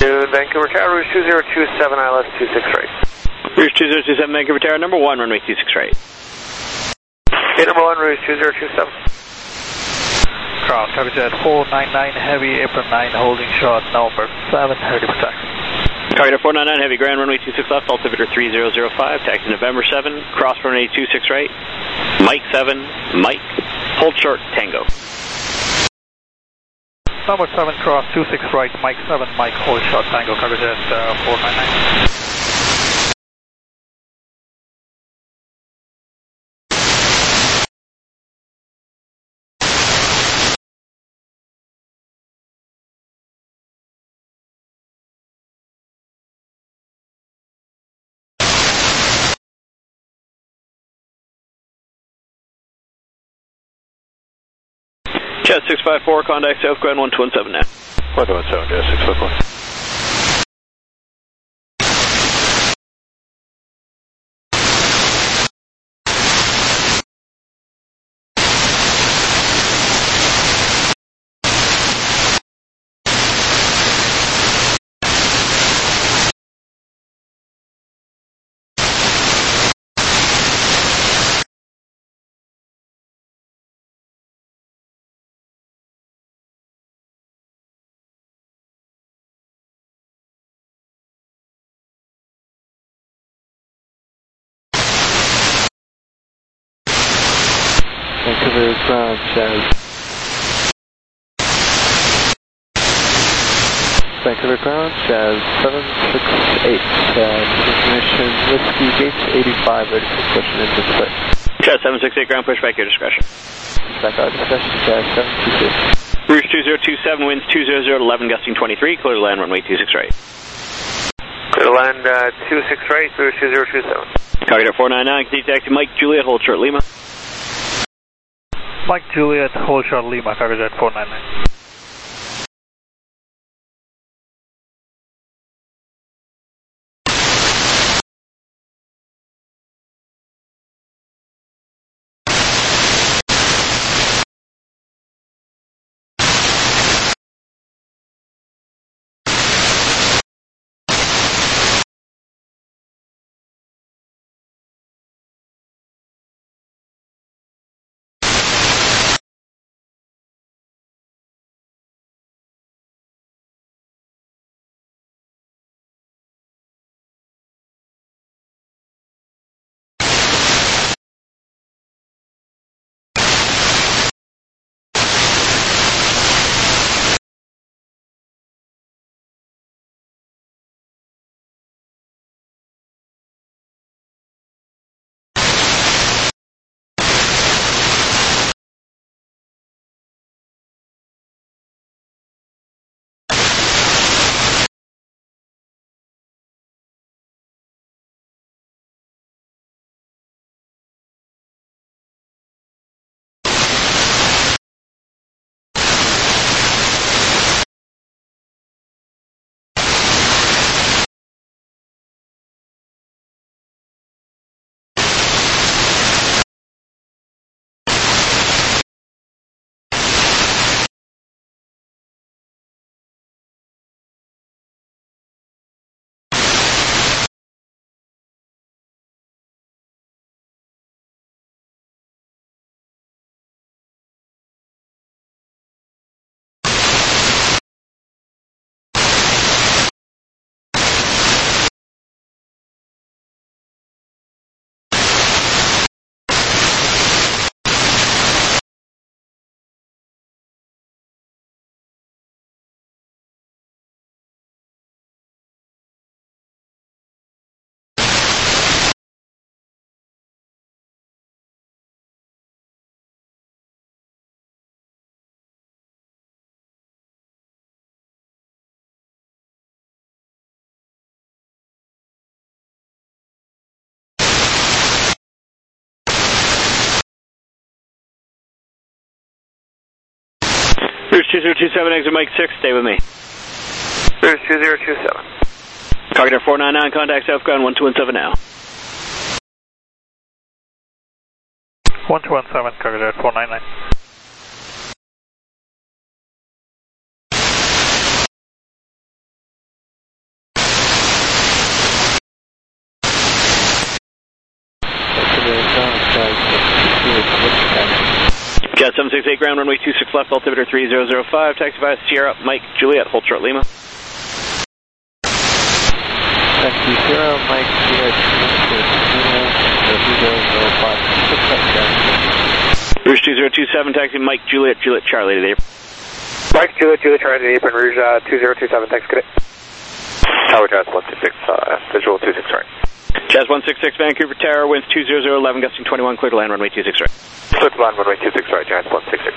afternoon, Vancouver Tower, Rouge 2027, ILS 26 right. Rouge 2027, Vancouver Tower, number 1, runway 26 right. Okay, number 1, Rouge 2027. Cross, Cargojet 499 Heavy, apron 9, holding short, November 7, ready for taxi. Cargojet 499 Heavy, Grand runway 26 left, altimeter 3005, taxi November 7, cross runway 26 right, Mike 7, Mike, hold short, Tango. Number 7, cross 26 right, Mike 7, Mike, hold short, Tango, Cargojet 499. Jet 654, contact South Ground 1217 now. 1217, Jet 654. Vancouver ground says. Vancouver ground says 768. Ignition Whiskey Gates 85, ready for pushing into split. Jet 768, ground push back your discretion. Back out discretion, Jet 722. Rouge 2027, winds 200 11, gusting 23, clear to land runway 26 right. Clear to land 26 right, Rouge 2027. Cargojet 499, continue taxi Mike Juliet, hold short Lima. Mike Juliet, hold short Lima, Cargojet 499. Rouge 2027, exit Mike 6, stay with me. Rouge 2027. Cargojet 499, contact South Ground 1217 now. 1217, Cargojet 499. 768 ground, runway 26 left, altimeter 3005, taxi via Sierra, Mike, Juliet, hold short Lima. Taxi Sierra, Mike, Juliet, 3005. Rouge 2027, taxi Mike, Juliet, Juliet, Charlie to the apron. Mike, Juliet, Juliet, Charlie to the apron, Rouge 2027, taxi cadet. Tower Jazz 166, visual 26 right. Jazz 166, Vancouver Tower, winds 20011, gusting 21, clear to land, runway 26 right. Clear to land, runway 26 right, Jazz 166.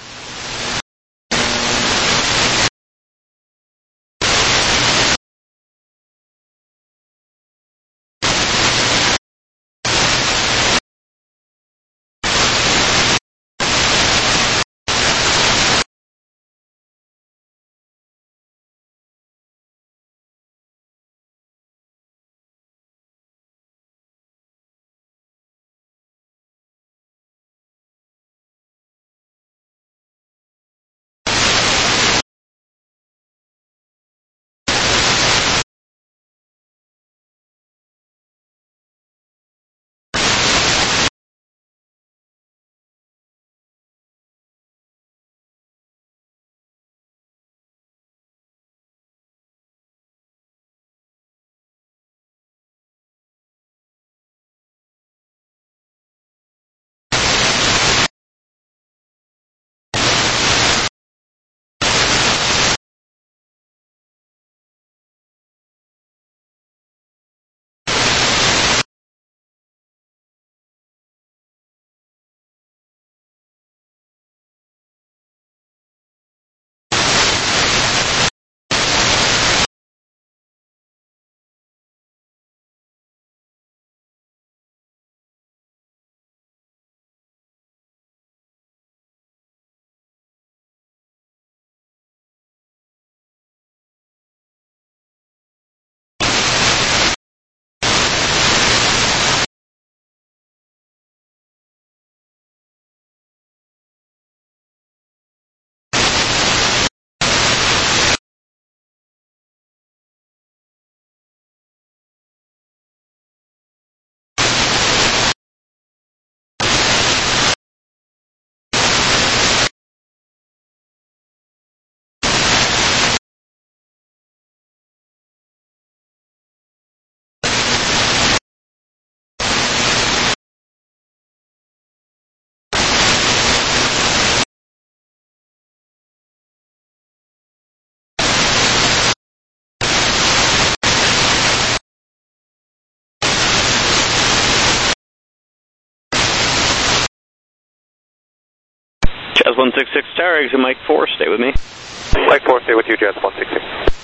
Jazz 166 Tower, exit Mike 4, stay with me. Mike 4, stay with you, Jazz 166.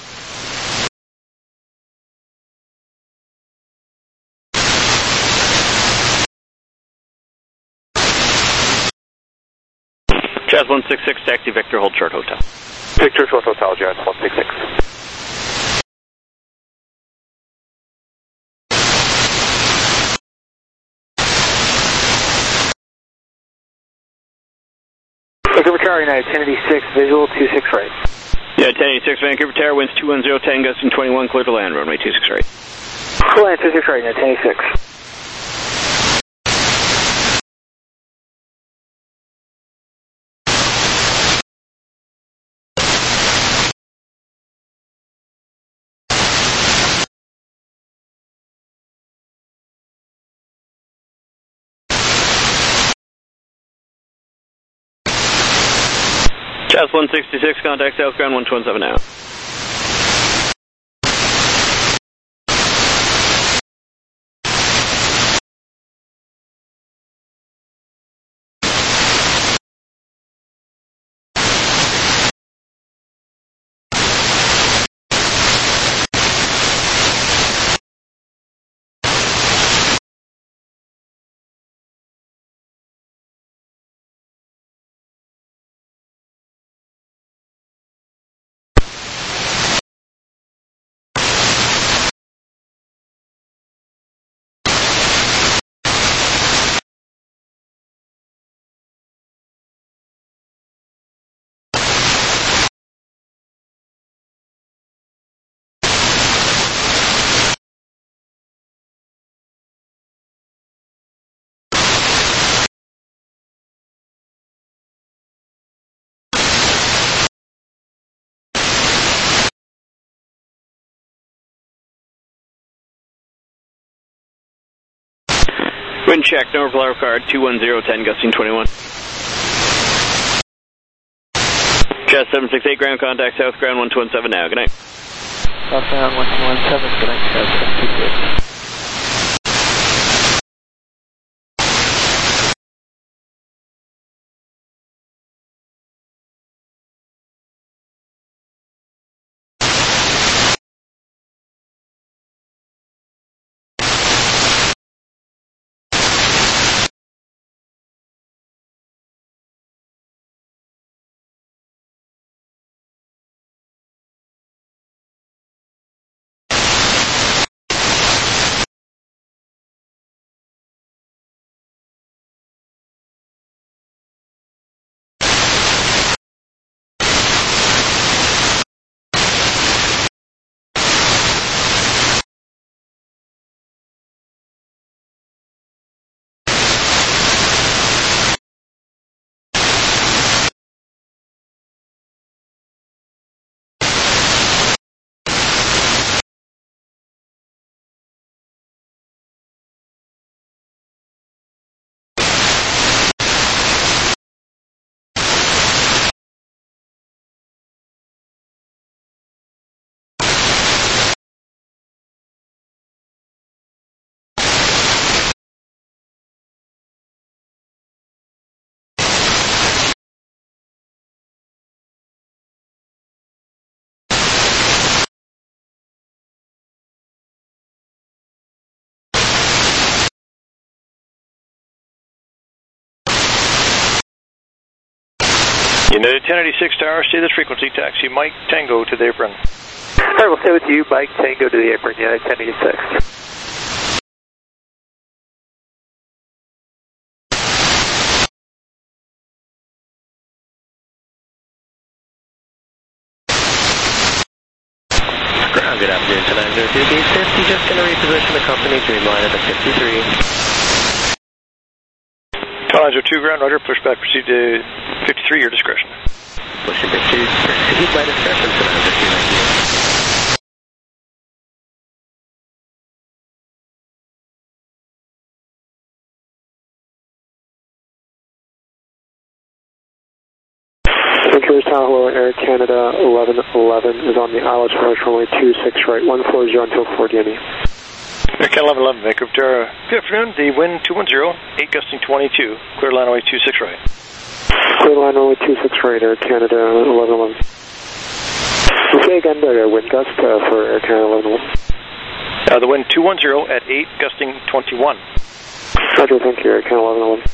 Jazz 166, taxi Victor, hold short hotel. Victor, short hotel, Jazz 166. Vancouver Tower, United, 1086, visual 26 right. Yeah, 1086, Vancouver Tower, winds 210, gusting 21, clear to land, runway 26 right. Clear land, 26 right, United, 1086. Jazz 166, contact Southground 127 now. Wind check, no reply card, 210, gusting 21. Chest 768, ground contact, south ground 1217 now, good night. Southbound 1217, good night, 768. United 1086 Tower, stay this frequency, taxi Mike Tango to the apron. Alright, we'll stay with you, Mike Tango to the apron, United 1086. Ground, good afternoon, 902, gate 50, just going to reposition the company, Dreamliner to 53. Collins 02, ground, roger, pushback, proceed to 53, your discretion. Pushing to 2, proceed by discretion, 902, thank you. Vancouver Tahoe Air Canada 1111 is on the ILS approach runway 26 right, 140 until 40 ME. Air Canada 1111, Vancouver Tower, good afternoon, the wind 210, 8 gusting 22, clear line runway 26 right. Clear line runway 26 right, Air Canada 1111. Okay, again, the wind gust for Air Canada 1111. The wind 210 at 8 gusting 21. Roger, thank you, Air Canada 1111.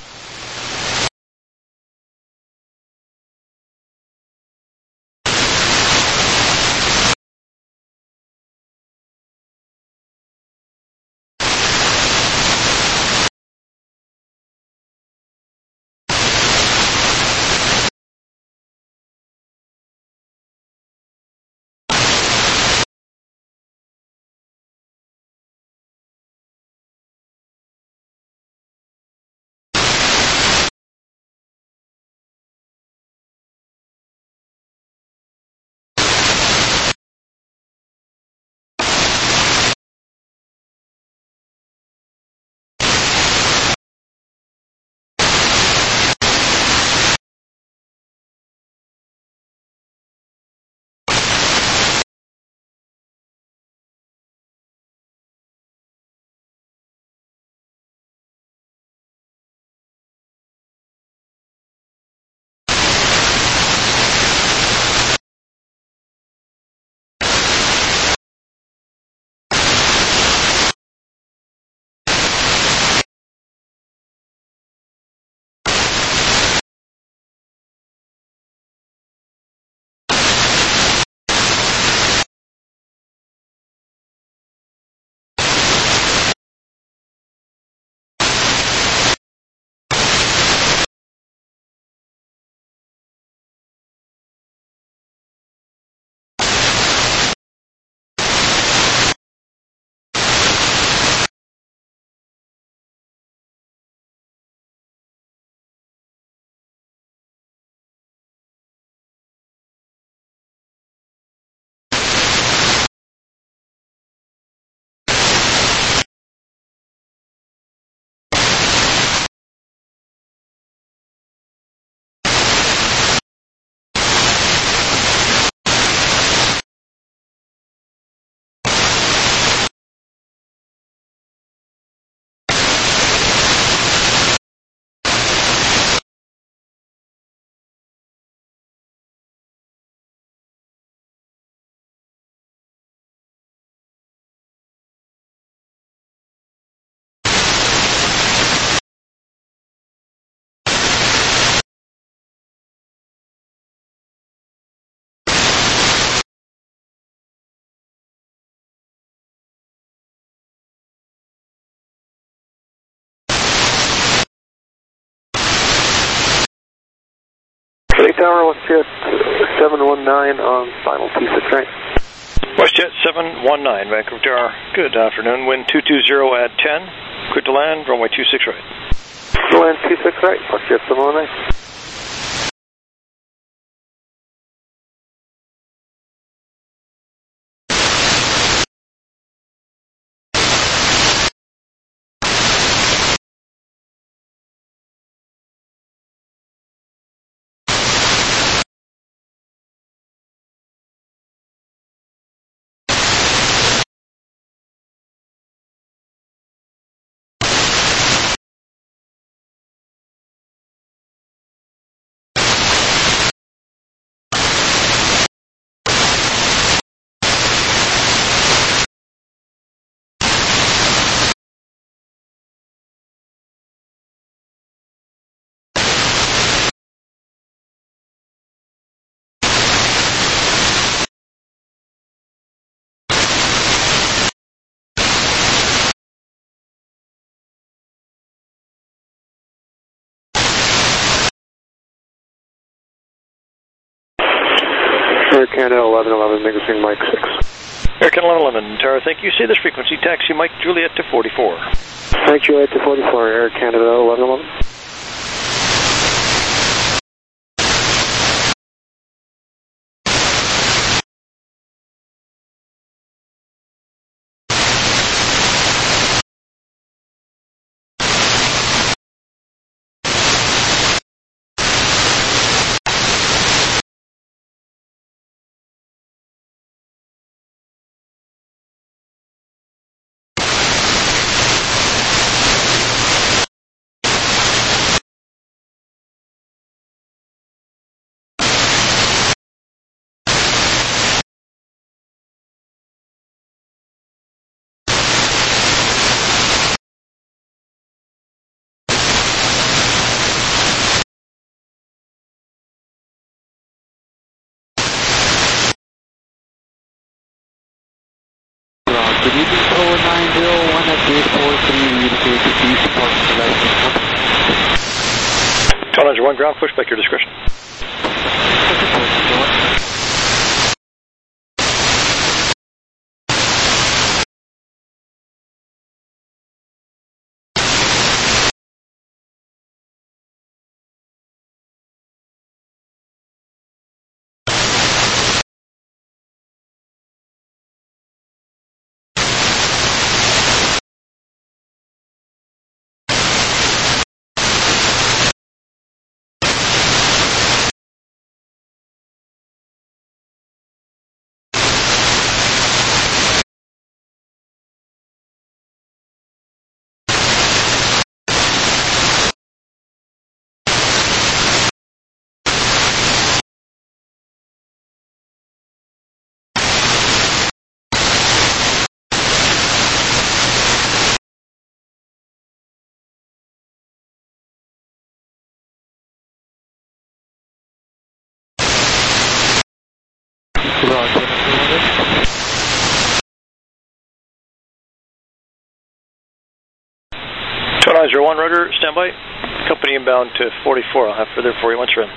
Tower, WestJet 719 on final 26 right. WestJet 719, Vancouver Tower. Good afternoon. Wind 220 at 10. Cleared to land, runway 26 right. Land 26 right, WestJet 719. Air Canada 1111, Microphone Mike 6. Air Canada 1111, Tower, thank you. Say this frequency, taxi Mike Juliet to 44. Mike Juliet to 44, Air Canada 1111. Good evening, Pro 901 at gate 43, indicate to be support for license. Challenger 1 ground, push back your discretion. Challenger 1 rotor, standby. Company inbound to 44. I'll have further for you once you're in.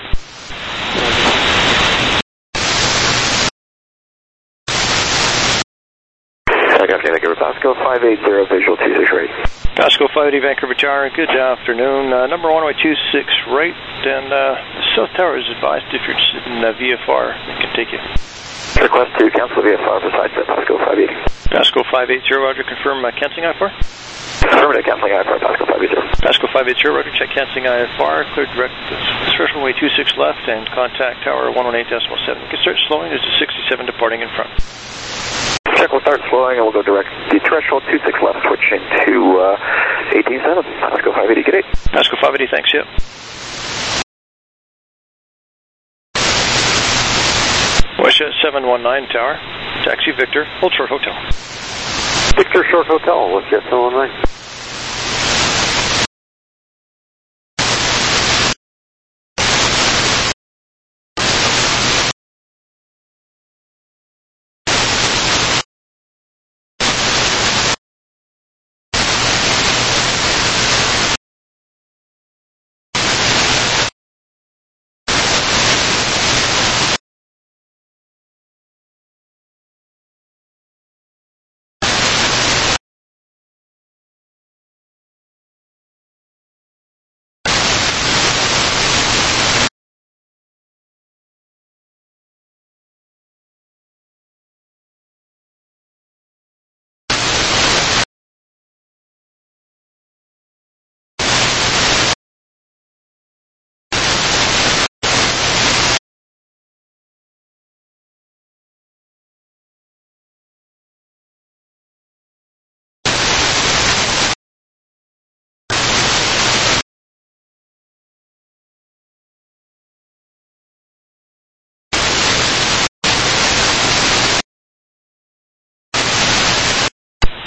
Vancouver, Pasco 580, visual 26 right. Pasco 580, Vancouver Tower, good afternoon. Number 1, runway 26 right, and South Tower is advised if you're interested in VFR, it can take you. Request to cancel VFR besides Pasco 580. Pasco 580, roger, confirm cancelling IFR. Affirmative, cancelling IFR, Pasco 580. Pasco 580, roger, check cancelling IFR, cleared direct, expression runway 26 left, and contact tower 118.7. You can start slowing, there's a 67 departing in front. Check, we'll start slowing and we'll go direct. The threshold 26 left, switching to 18.7. Pasco 580, good day. Pasco 580, thanks, yep. WestJet 719 Tower, taxi Victor, hold short hotel. Victor Short Hotel, WestJet 719.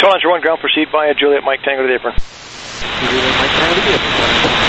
Control Launcher 1, ground, proceed via Juliet Mike Tango to the apron. Juliet Mike Tango to the apron.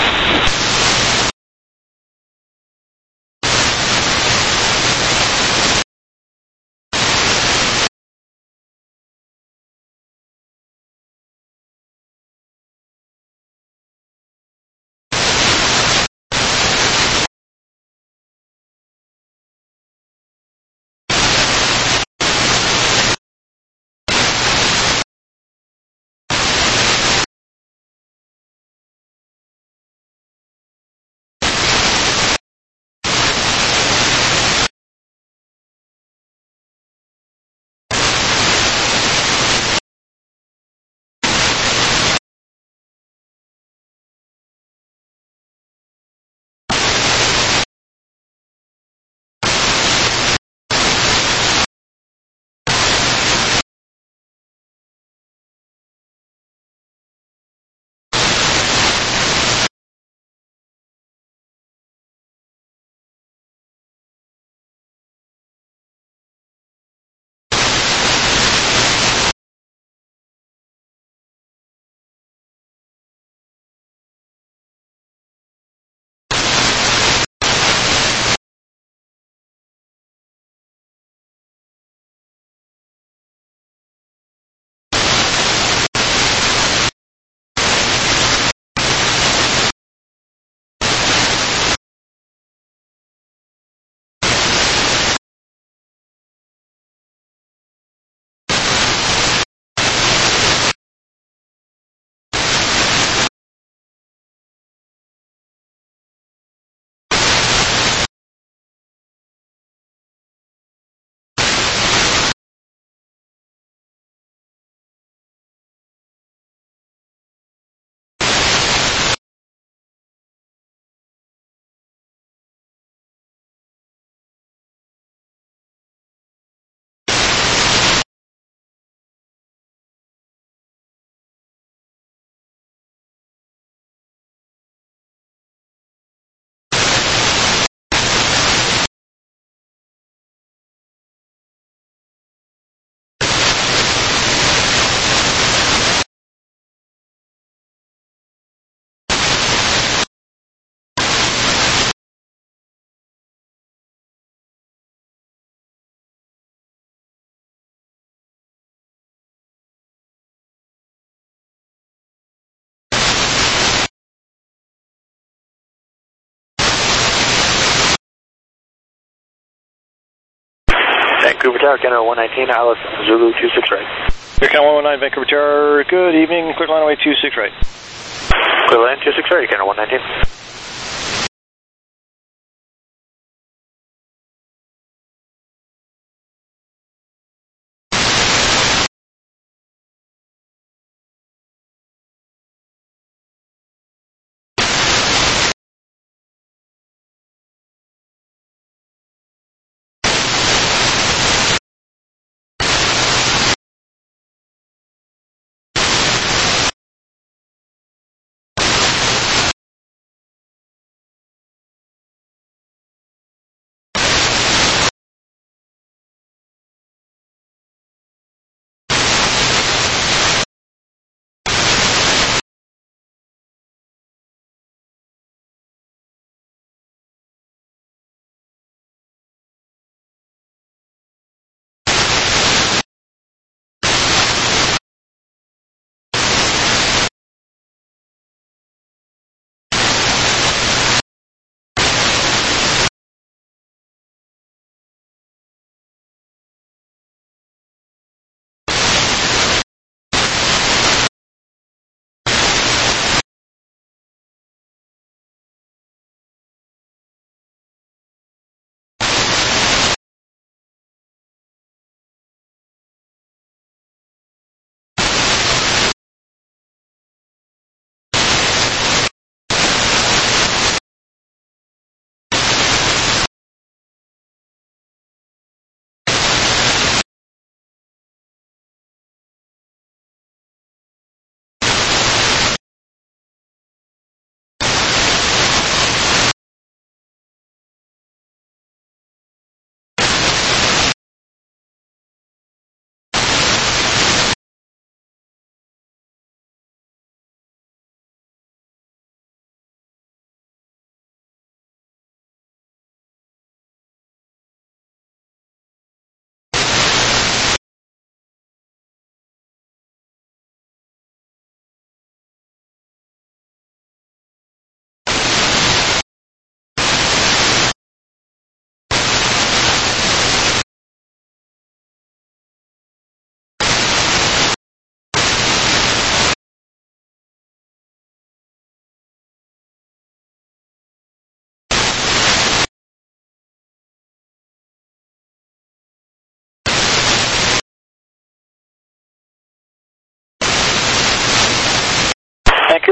Vancouver Tower, Canada 119, Alice Zulu 26 right. Here, Canada 119, Vancouver Tower, good evening, clear line away 26 right. Clear line 26 right, Canada 119.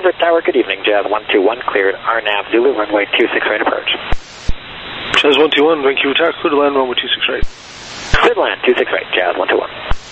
Silver Tower, good evening. Jazz 121, cleared RNAV Zulu, runway 26 right approach. Jazz 121, Vancouver Tower, clear to land, runway 26 right. Clear to land, 26 right, Jazz 121.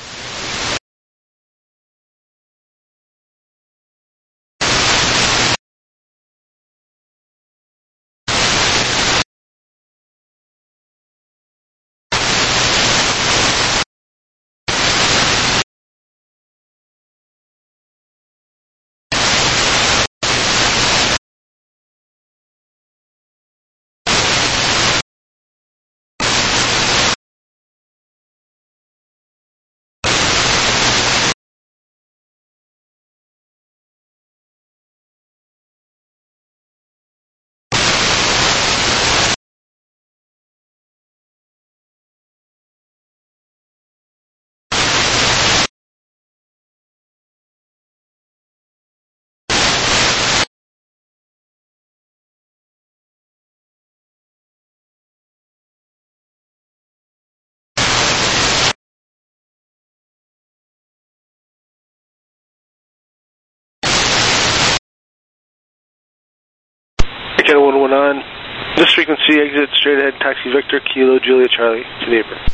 Canada 119, this frequency exit straight ahead, taxi Victor, Kilo, Juliet, Charlie to the apron.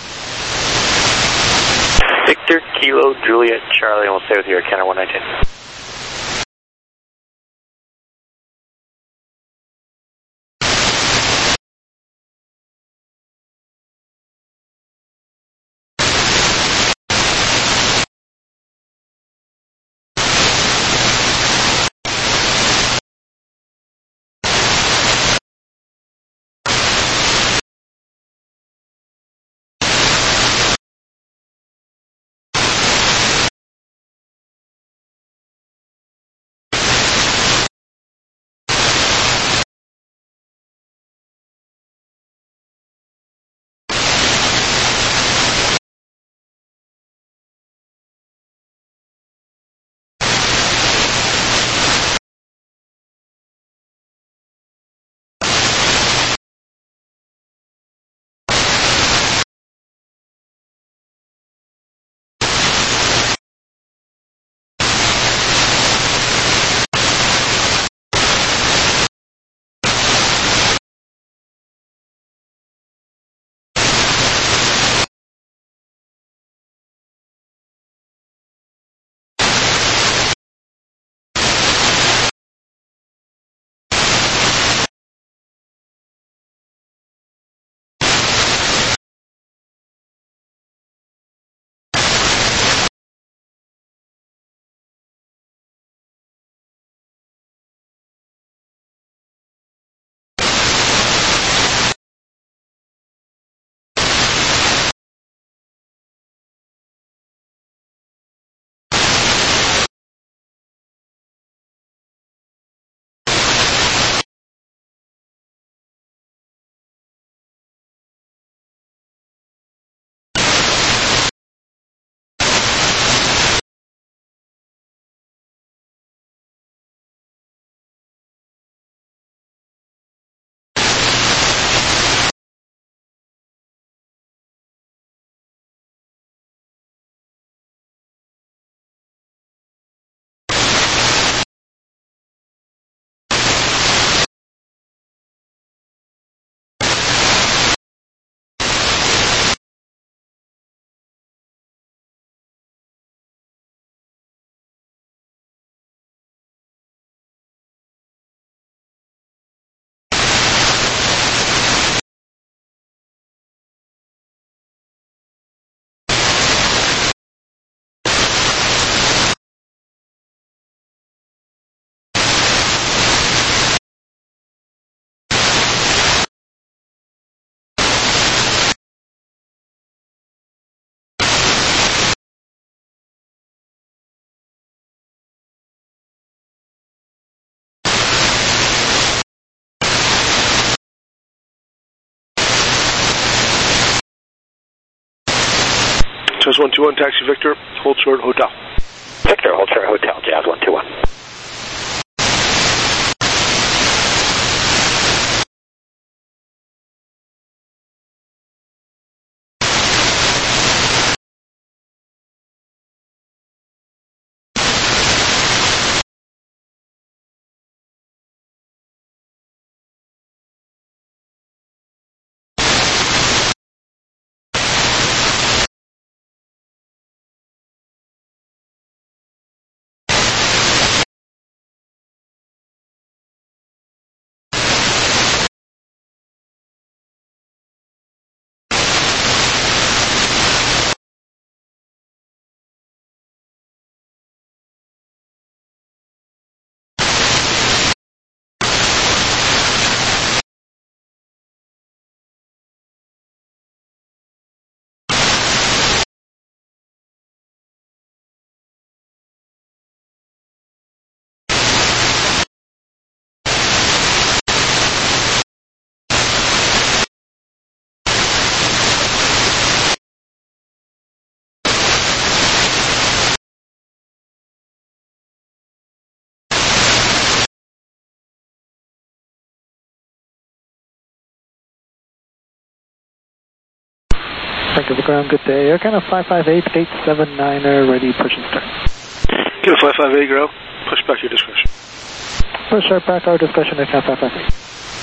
Victor, Kilo, Juliet, Charlie, and we'll stay with you at Canada 119. Jazz 121, taxi Victor, hold short, hotel. Victor, hold short, hotel, Jazz 121. Vancouver ground, good day. Air Canada 558, 879er, ready, push and start. Kilo 558 ground, push back your discretion. Push start back our discretion, Air Canada 558.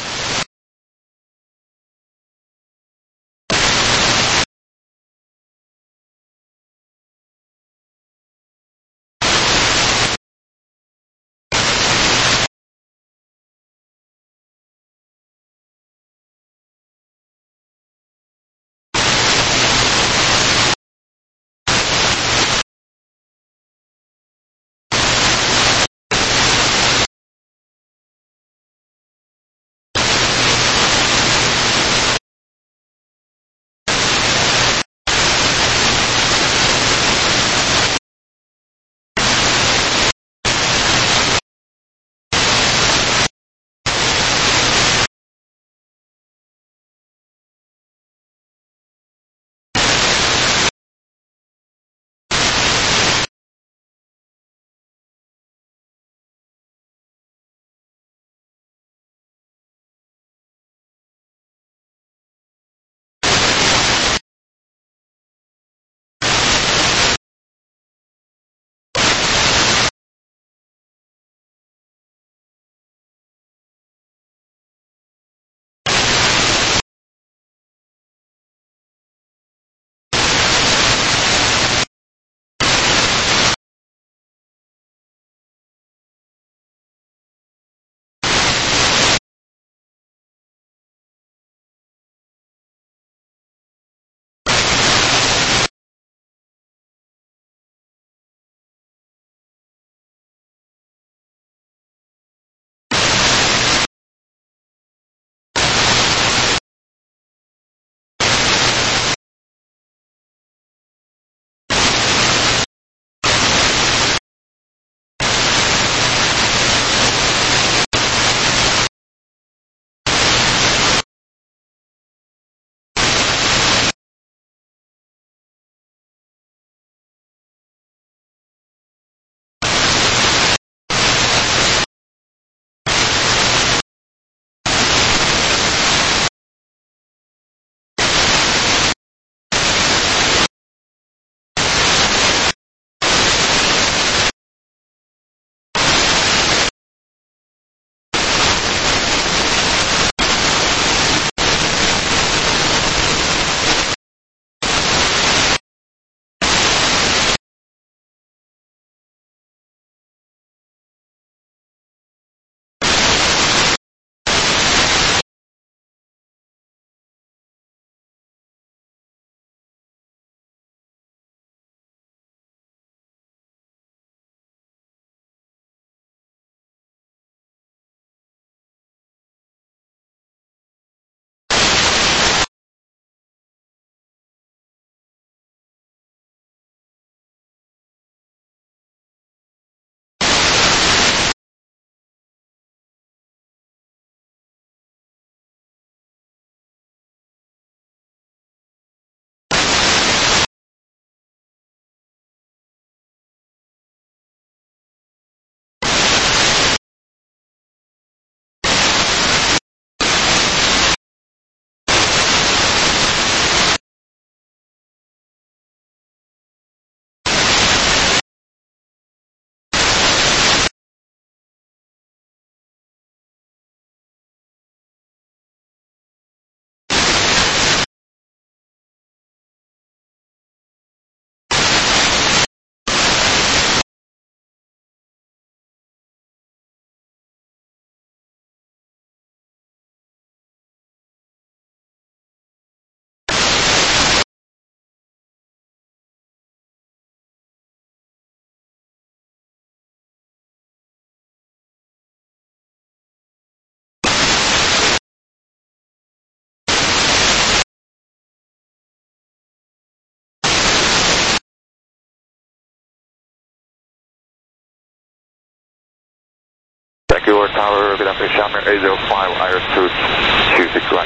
Vancouver Tower, good afternoon, Shamir 805, Iris Cruise 261.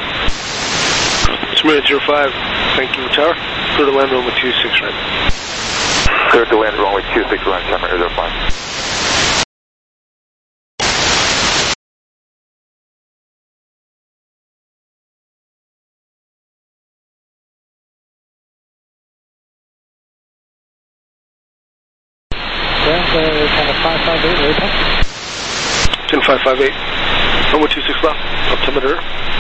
Spirit 05, Vancouver Tower, clear to land runway 26 right. Clear to land runway 261, Shamir 805. ground, kind of 558, ready taxi. 10558. Runway 26 left, altimeter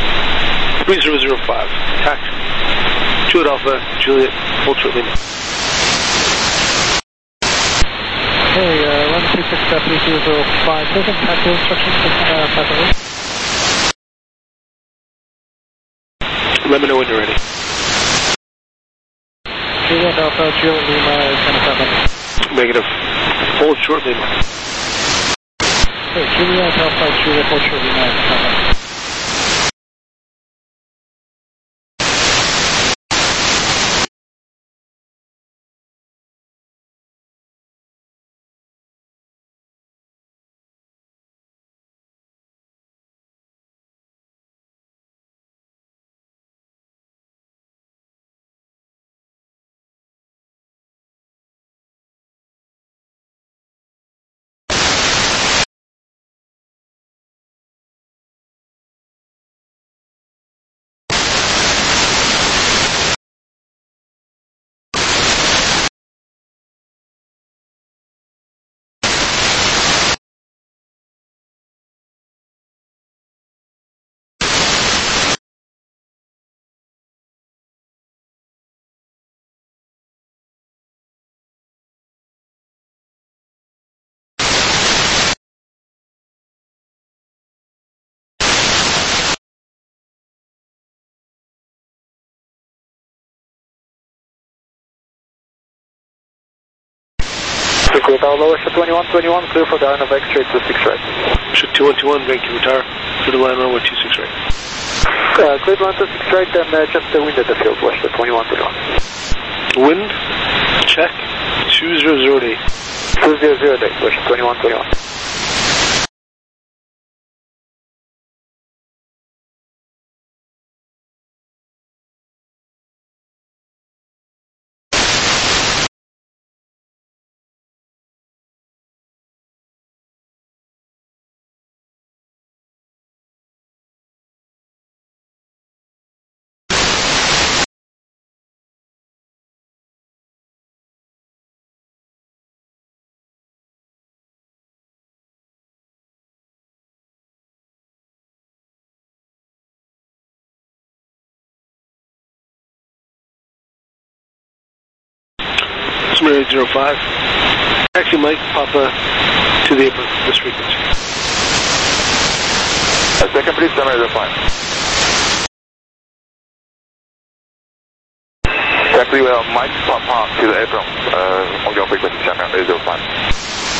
3005. Taxi. Juliet Alpha, Juliet, hold short Lima. Hey, run 26 3005, taking taxi instructions, 558. Let me know when you're ready. Juliet Alpha, Juliet Lima, 10-7. Negative. Hold short Lima. Hey, Juliet Alpha, Juliet, hold short Lima, 10-7. Juliet Alpha, lower ship 2121, clear for down of X-ray 26 right. Ship 2121, Vancouver Tower, clear to land runway 26 right. Clear to land 26 right, and just the wind at the field, watch the 2121. Wind, check, 2008. 2008, watch 2121. Summary 805. Taxi Mike, Papa to the apron, this frequency. Second, please, Summary 05. Taxi Mike, Papa to the apron, on your frequency, Summary 805.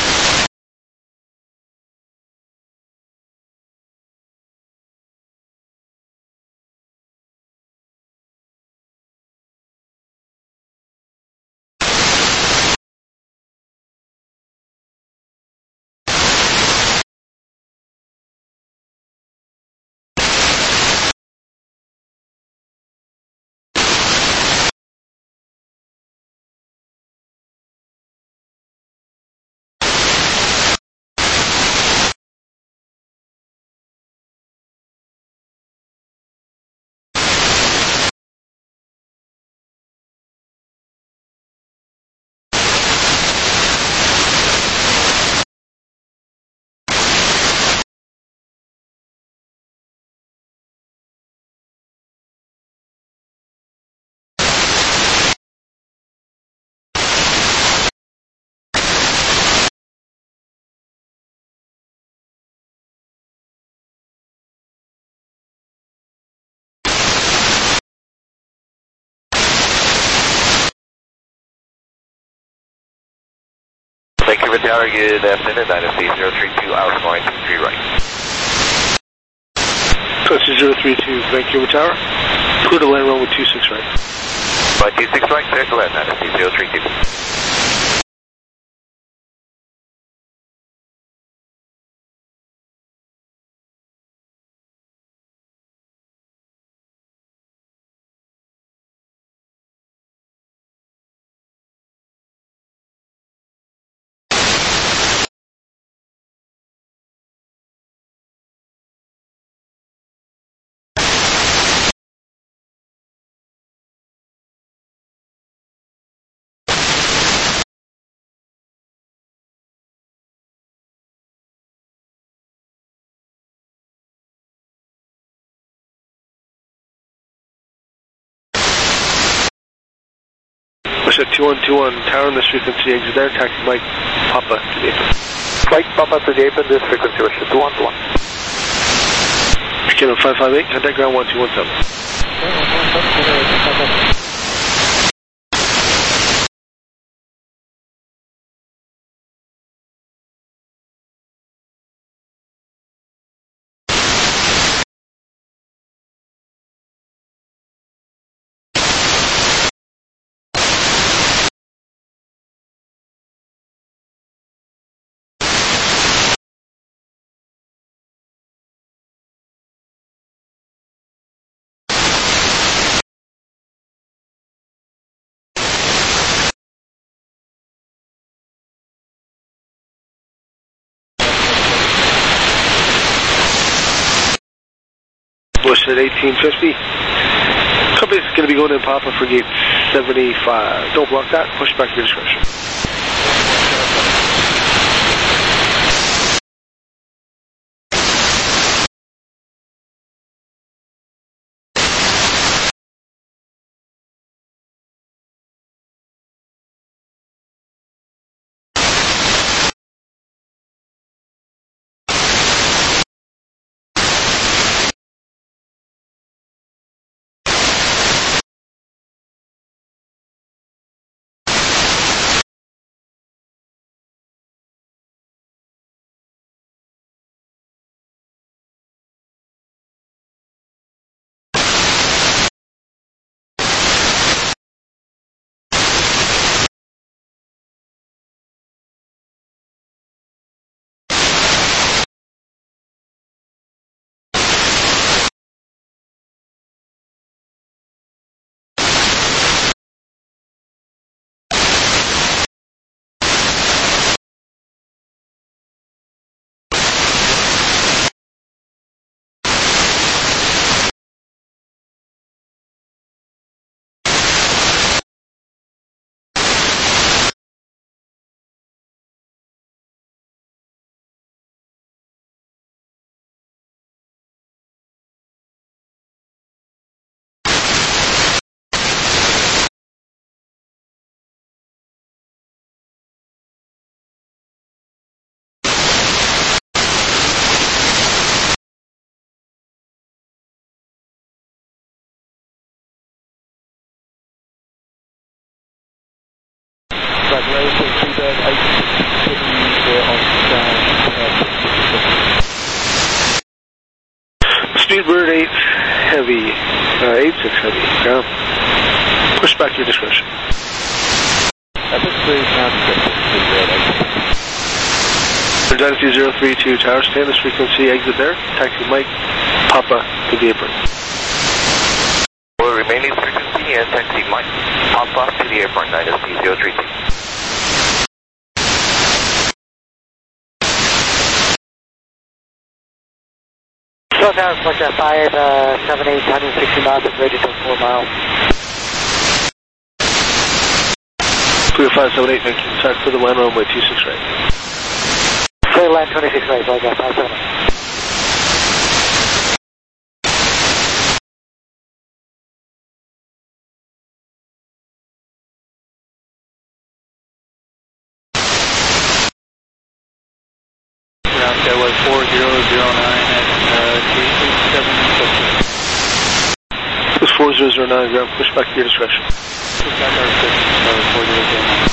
Vancouver Tower, good afternoon, Dynasty 032, outscoring 23 right. Dynasty 032, Vancouver Tower, clear to land runway 26 right. By 26 right, clear to land, Dynasty 032. Push at 2121, tower on this frequency, exit there, taxi Mike, Papa to the apron. Mike, Papa to the apron, this frequency was 2121. Kilo 558, contact ground 1217. Bush at 1850. Company's going to be going in Papa for gate 75. Don't block that. Push back your discretion. Speedbird 8 heavy, 86 heavy, ground. Push back your discretion. Dynasty 032, tower, stay on this frequency, exit there, taxi Mike, Papa to the apron. We'll remain in frequency and taxi Mike, Papa to the apron, Dynasty 032. Slow down, select that 578, 160 knots, it's ready to 4 miles. Clear 578, making contact for the line runway 26 right. Clear line 26 right, like that, 578. That was 4009 at 387. This 4009, ground, push back to your discretion. Push back our discretion, 4009.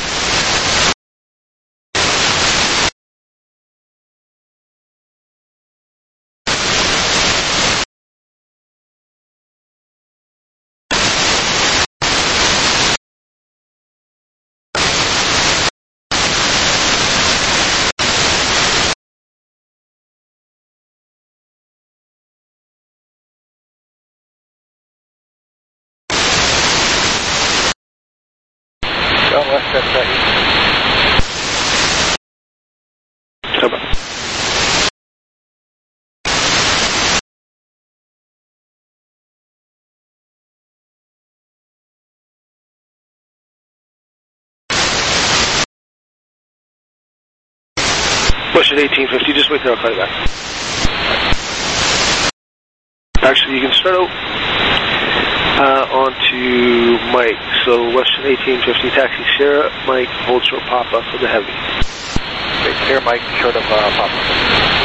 Push at 1850, just wait there, I'll call you back. Actually, you can start out On to Mike. So Western 1850 taxi Sierra, Mike, hold short Papa for the heavy. Sierra Mike, short of Papa.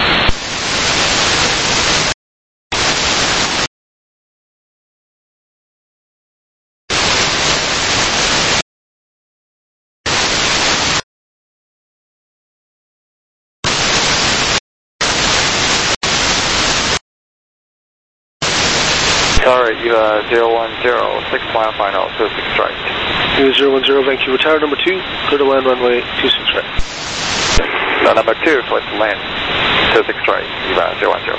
Alright, you 010, 6 mile final, 06 right. You 010, Vancouver Tower, number 2, clear to land runway 26 right. Number 2, clear to land, 26 right, you 010.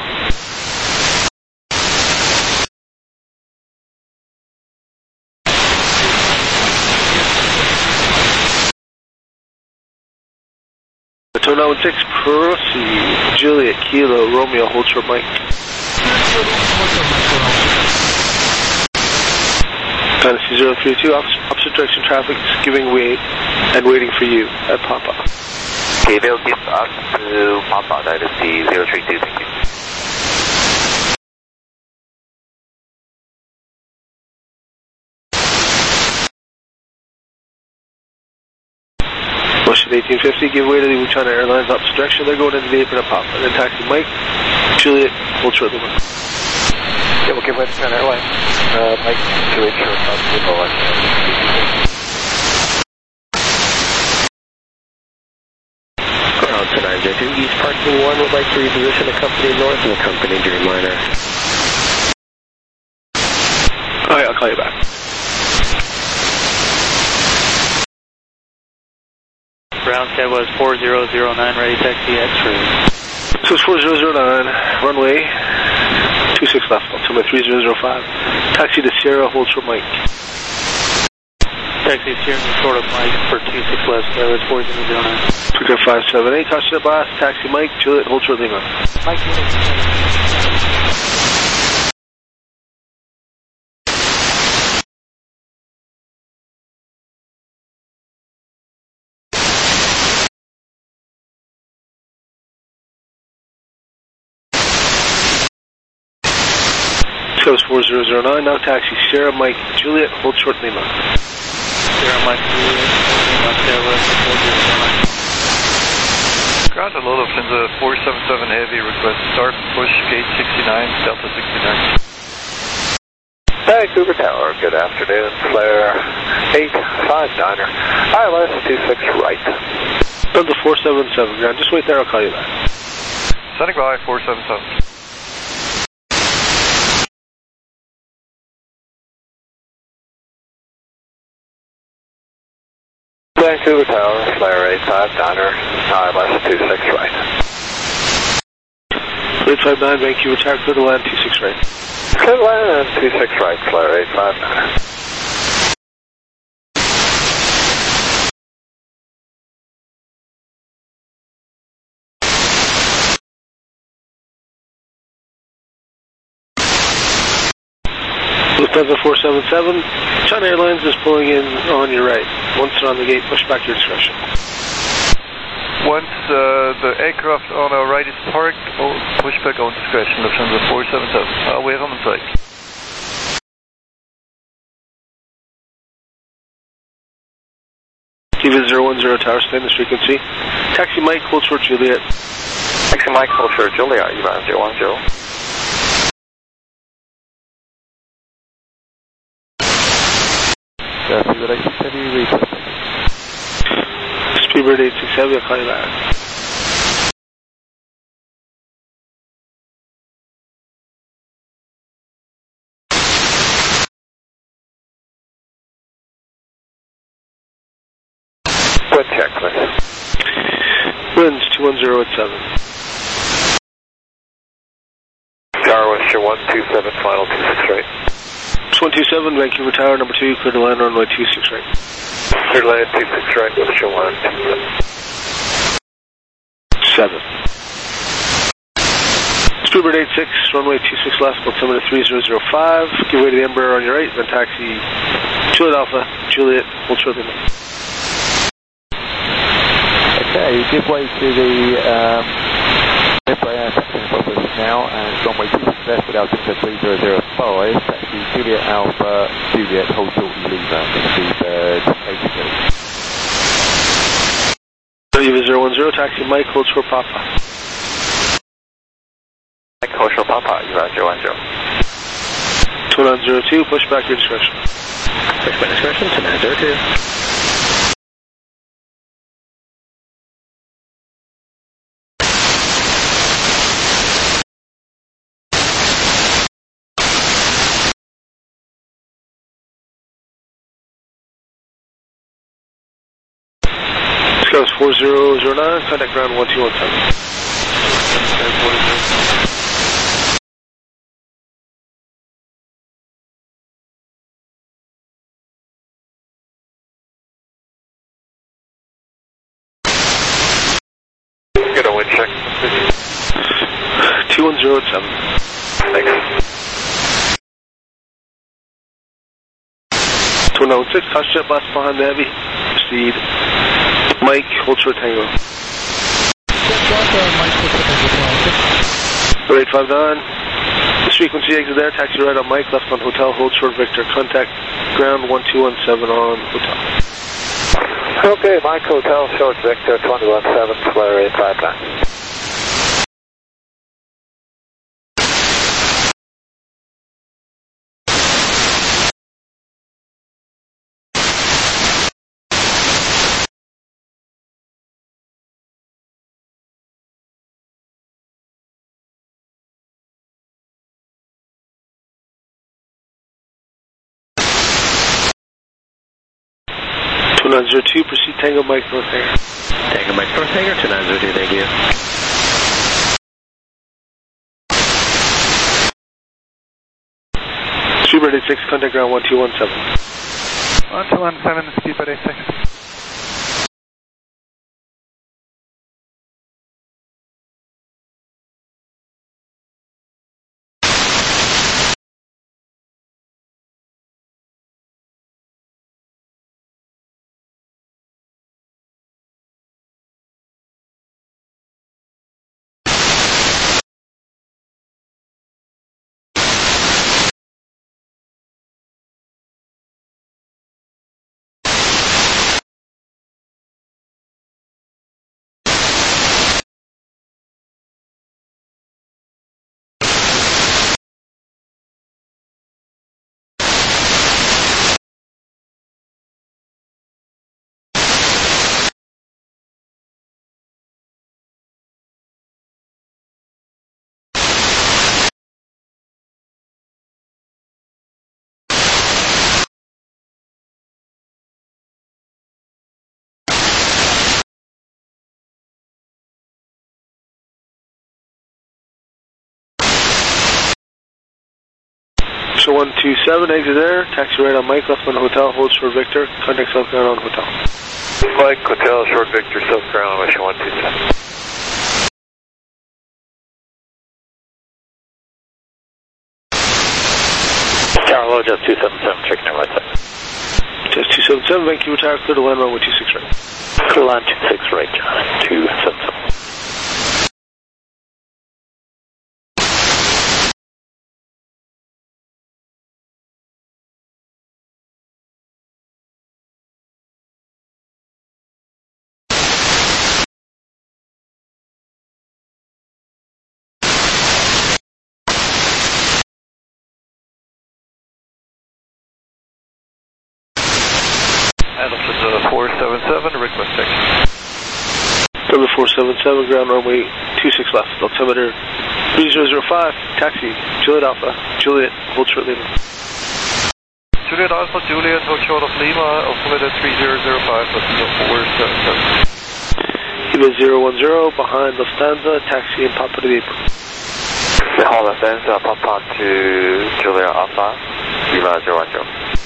Tower 16, proceed. Juliet, Kilo, Romeo, hold short Mike. Fantasy 032, opposite direction traffic is giving way and waiting for you at Papa. Okay, they'll give us to Papa, that is the 032, thank you. Western 1850, give way to the Wuchana Airlines opposite direction. They're going into the apron at Papa. Then taxi Mike, Juliet, hold short the one. Yeah, we'll give way to Wuchana Airlines. Mike, Juliet, short of Ground to 902, East Parking 1 would like to reposition the company north and the company Dreamliner. Alright, I'll call you back. Ground set was 4009, ready taxi X-ray. So it's 4009, runway 26 left, altimeter 3005. Taxi to Sierra, hold short Mike. Taxi Sierra, short of Mike for 26 left, so it's 4009. Twitter 578, touch the boss, taxi Mike, Juliet, hold short Lima. Mike, Coast 4009, now taxi Sierra, Mike, Juliet, hold short Lima. Sierra, Mike, Juliet, Lima, Sierra, 4009. Ground to Lola, Finza 477 Heavy, request start, push, gate 69, Delta 69. Vancouver Tower, good afternoon, flare 859er, ILS 26 right. Delta 477, ground, just wait there, I'll call you back. Standing by, 477. Vancouver Tower, flare 859er, ILS 26 right. 859, Vancouver Tower, clear to land 26 right. Clear to land 26 right, flare 859er. Lufthansa 477, China Airlines is pulling in on your right. Once they're on the gate, push back your discretion. Once the aircraft on our right is parked, push back on discretion, Lufthansa 477. We have on site. Kiva 010 Tower, stay in this frequency. Taxi Mike, hold short Juliet. Taxi Mike, hold short Juliet, you 010. Speedbird 86 Heavy, request. Speedbird 86 Heavy, I'll call you back. Wind check, please. Winds 21087. Tower Western 127, final 26 right. 127, Vancouver Tower, number 2, clear to land runway 26 right. Clear to land 26 right, Western 127. Speedbird 86, runway 26 left, altimeter 3005. Give way to the Embraer on your right, then taxi Juliet Alpha, Juliet, hold short Lima. Okay, give way to the taxiing forward now, and runway 26 left without Delta 3005, taxi Juliet Alpha, Juliet, hold short Lima, Seabird 80. Lima 010, taxi Mike, hold short Papa. Mike, hold short Papa, Eva 010. 2902, push back your discretion. Push back discretion, 2902. Scouts 4009, contact ground 1217. Get a wind check. 2107. Thanks. 2916, touch jet blast behind the heavy. Proceed. Mike, hold short Tango. 0859. This frequency exit there, taxi right on Mike, left on hotel, hold short Victor. Contact ground 1217 on hotel. Okay, Mike, hotel, short Victor, 217, flare 859. Two, proceed Tango Mike North Hangar. Tango Mike North Hangar, 2902, thank you. Speedbird 86, contact ground 1217. 1217, Speedbird 86. So 127, exit there, taxi right on Mike, left on hotel, hold short Victor, contact south ground on hotel. Mike, hotel, short Victor, south ground, mission 127. Tower low, just 277, checking our right side. Just 277, Vancouver Tower, clear to land runway 26 right. Clear line 26 right, John, 277. Anderson 477, request taxi. Number 477, ground runway 26 left, altimeter 3005, taxi, Juliet Alpha, Juliet, hold short Lima. Juliet Alpha, Juliet, hold short of Lima, altimeter 3005, Lima 010, behind Lufthansa, taxi and Papa to the apron. Behind Lufthansa, Papa to Juliet Alpha, Lima 010.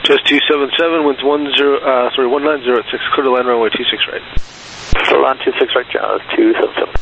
Just 277, winds 19 at 6, clear to land runway 26 right. Still on 26 right, John, 277.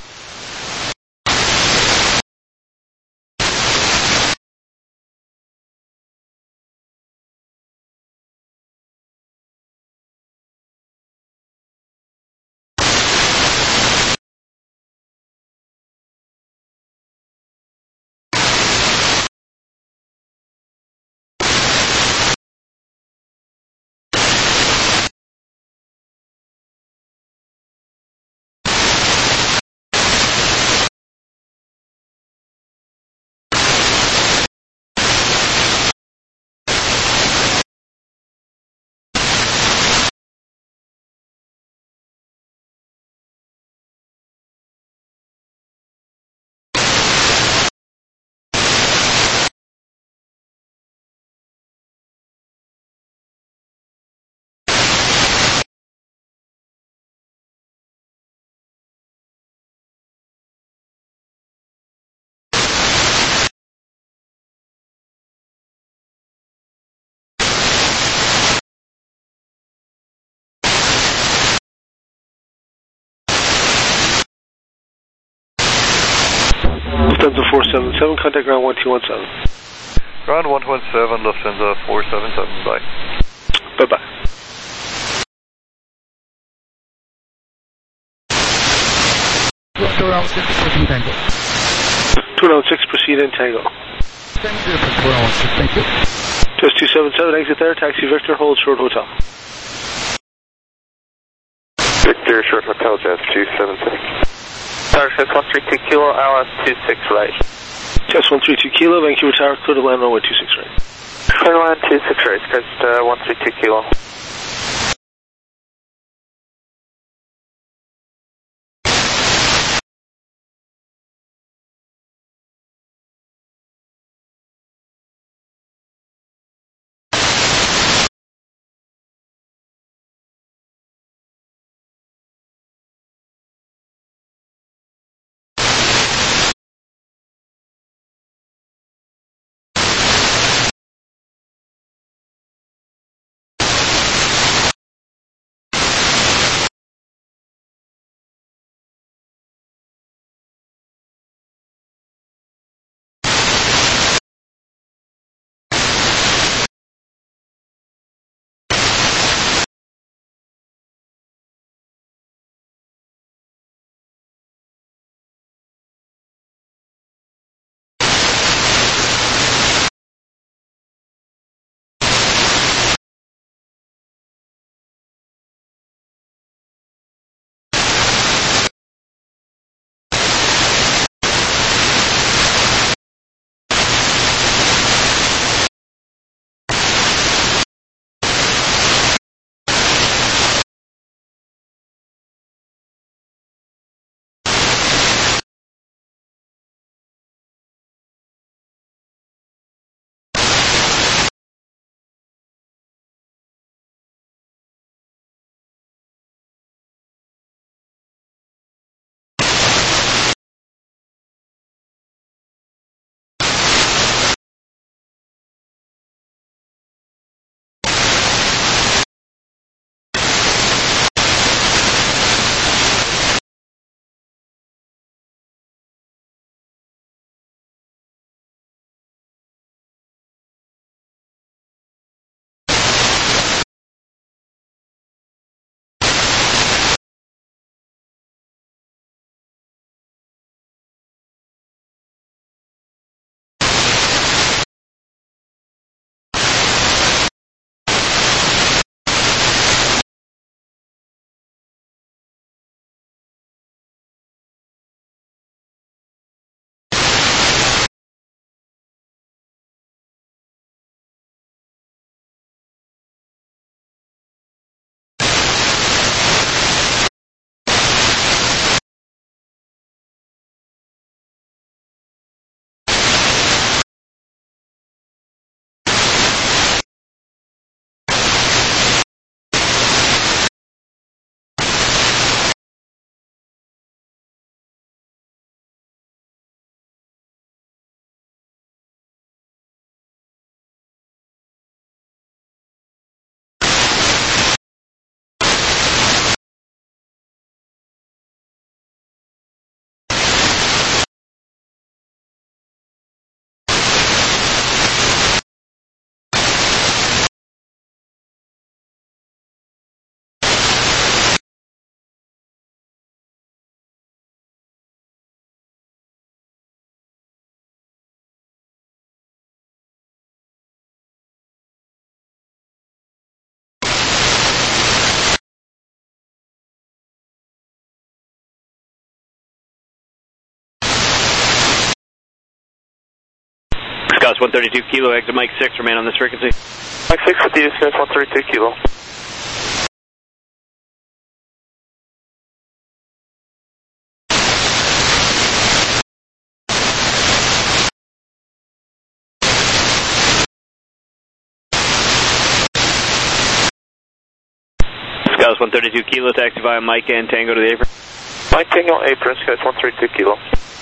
Lufthansa 477, contact ground 1217. Ground 117, Lufthansa 477, bye. Bye-bye. Around 6, proceed Tango. 206, proceed in Tango. Thank you. Just 277, exit there, taxi Victor, hold short hotel. Victor, short hotel, Jazz 277. Tower 132 Kilo, ILS 26 right. Just 132 Kilo, Vancouver Tower, clear to land runway 26 right. Clear to land 26 right, crest 132 Kilo. Scouts 132 Kilo, exit Mike 6, remain on this frequency. Mike 6 with you, Scouts 132 Kilo. Scouts 132 Kilo, taxi via Mike and Tango to the apron. Mike Tango apron, Scouts 132 Kilo.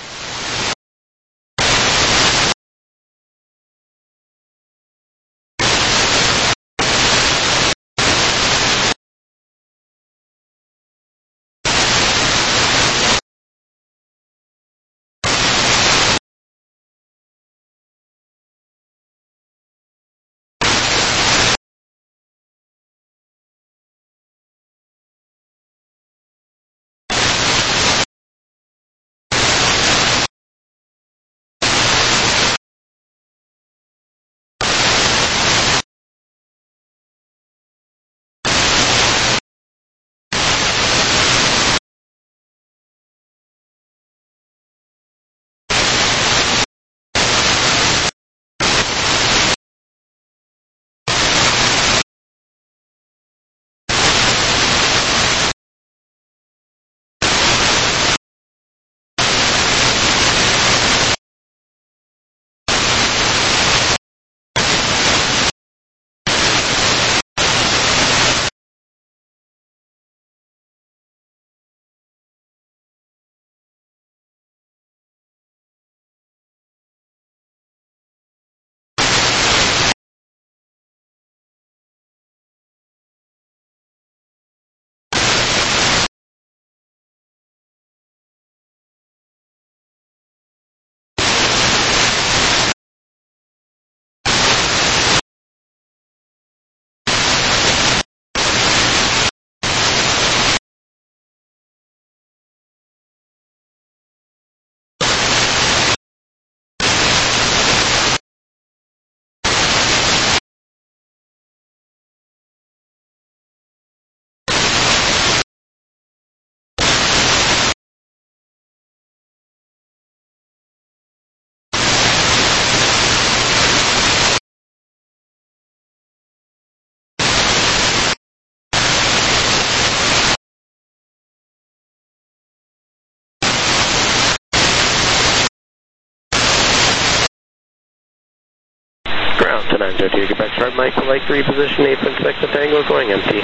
Ground to 902, get back to Mike, Lake 3, position 8.6 to Tango, going empty.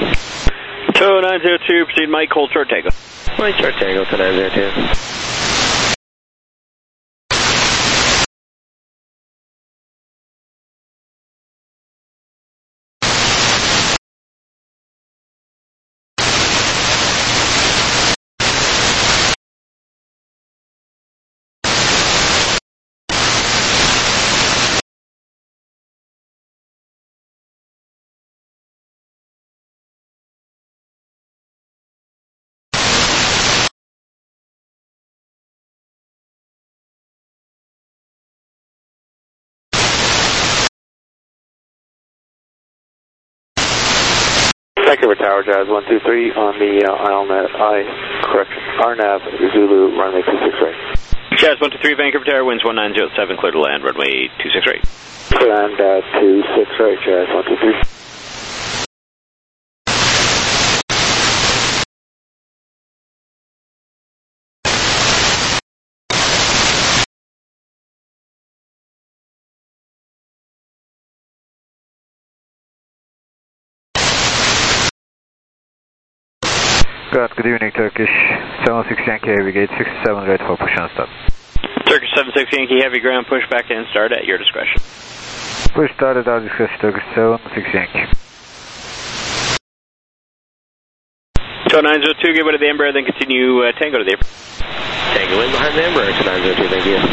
2902, proceed Mike, hold short Tango. Mike, short Tango to 902. Vancouver Tower, Jazz 123 on the RNAV Zulu runway 26 right. Jazz 123 Vancouver Tower, winds 1907, clear to land, runway 26 right. Clear to land 26 right, Jazz 123. Good evening, Turkish 76 Yankee Heavy Gate 67 right for push and start. Turkish 76 Yankee Heavy ground, push back and start at your discretion. Push start at our discretion, Turkish 76 Yankee. 2902, get rid of the Embraer, then continue Tango to the apron. Tango in behind the Embraer to 902, thank you.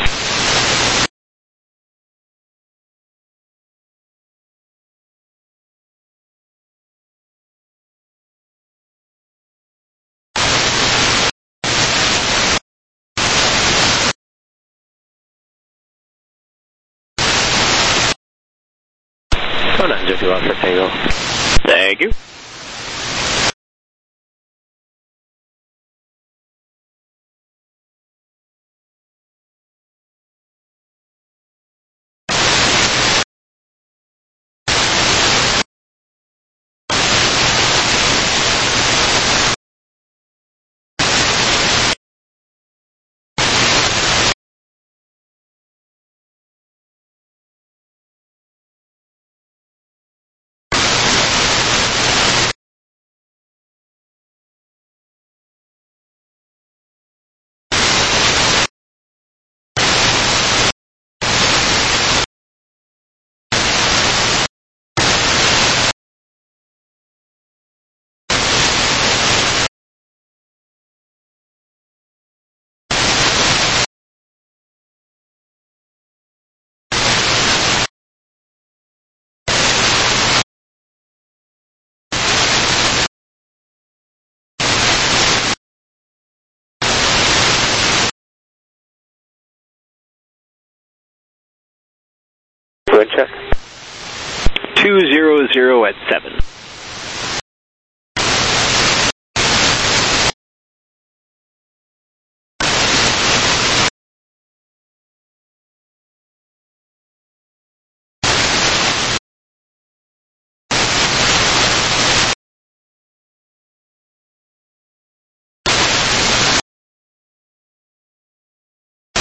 Oh, 902 off for Tango. Thank you. wind check. 200 at 7.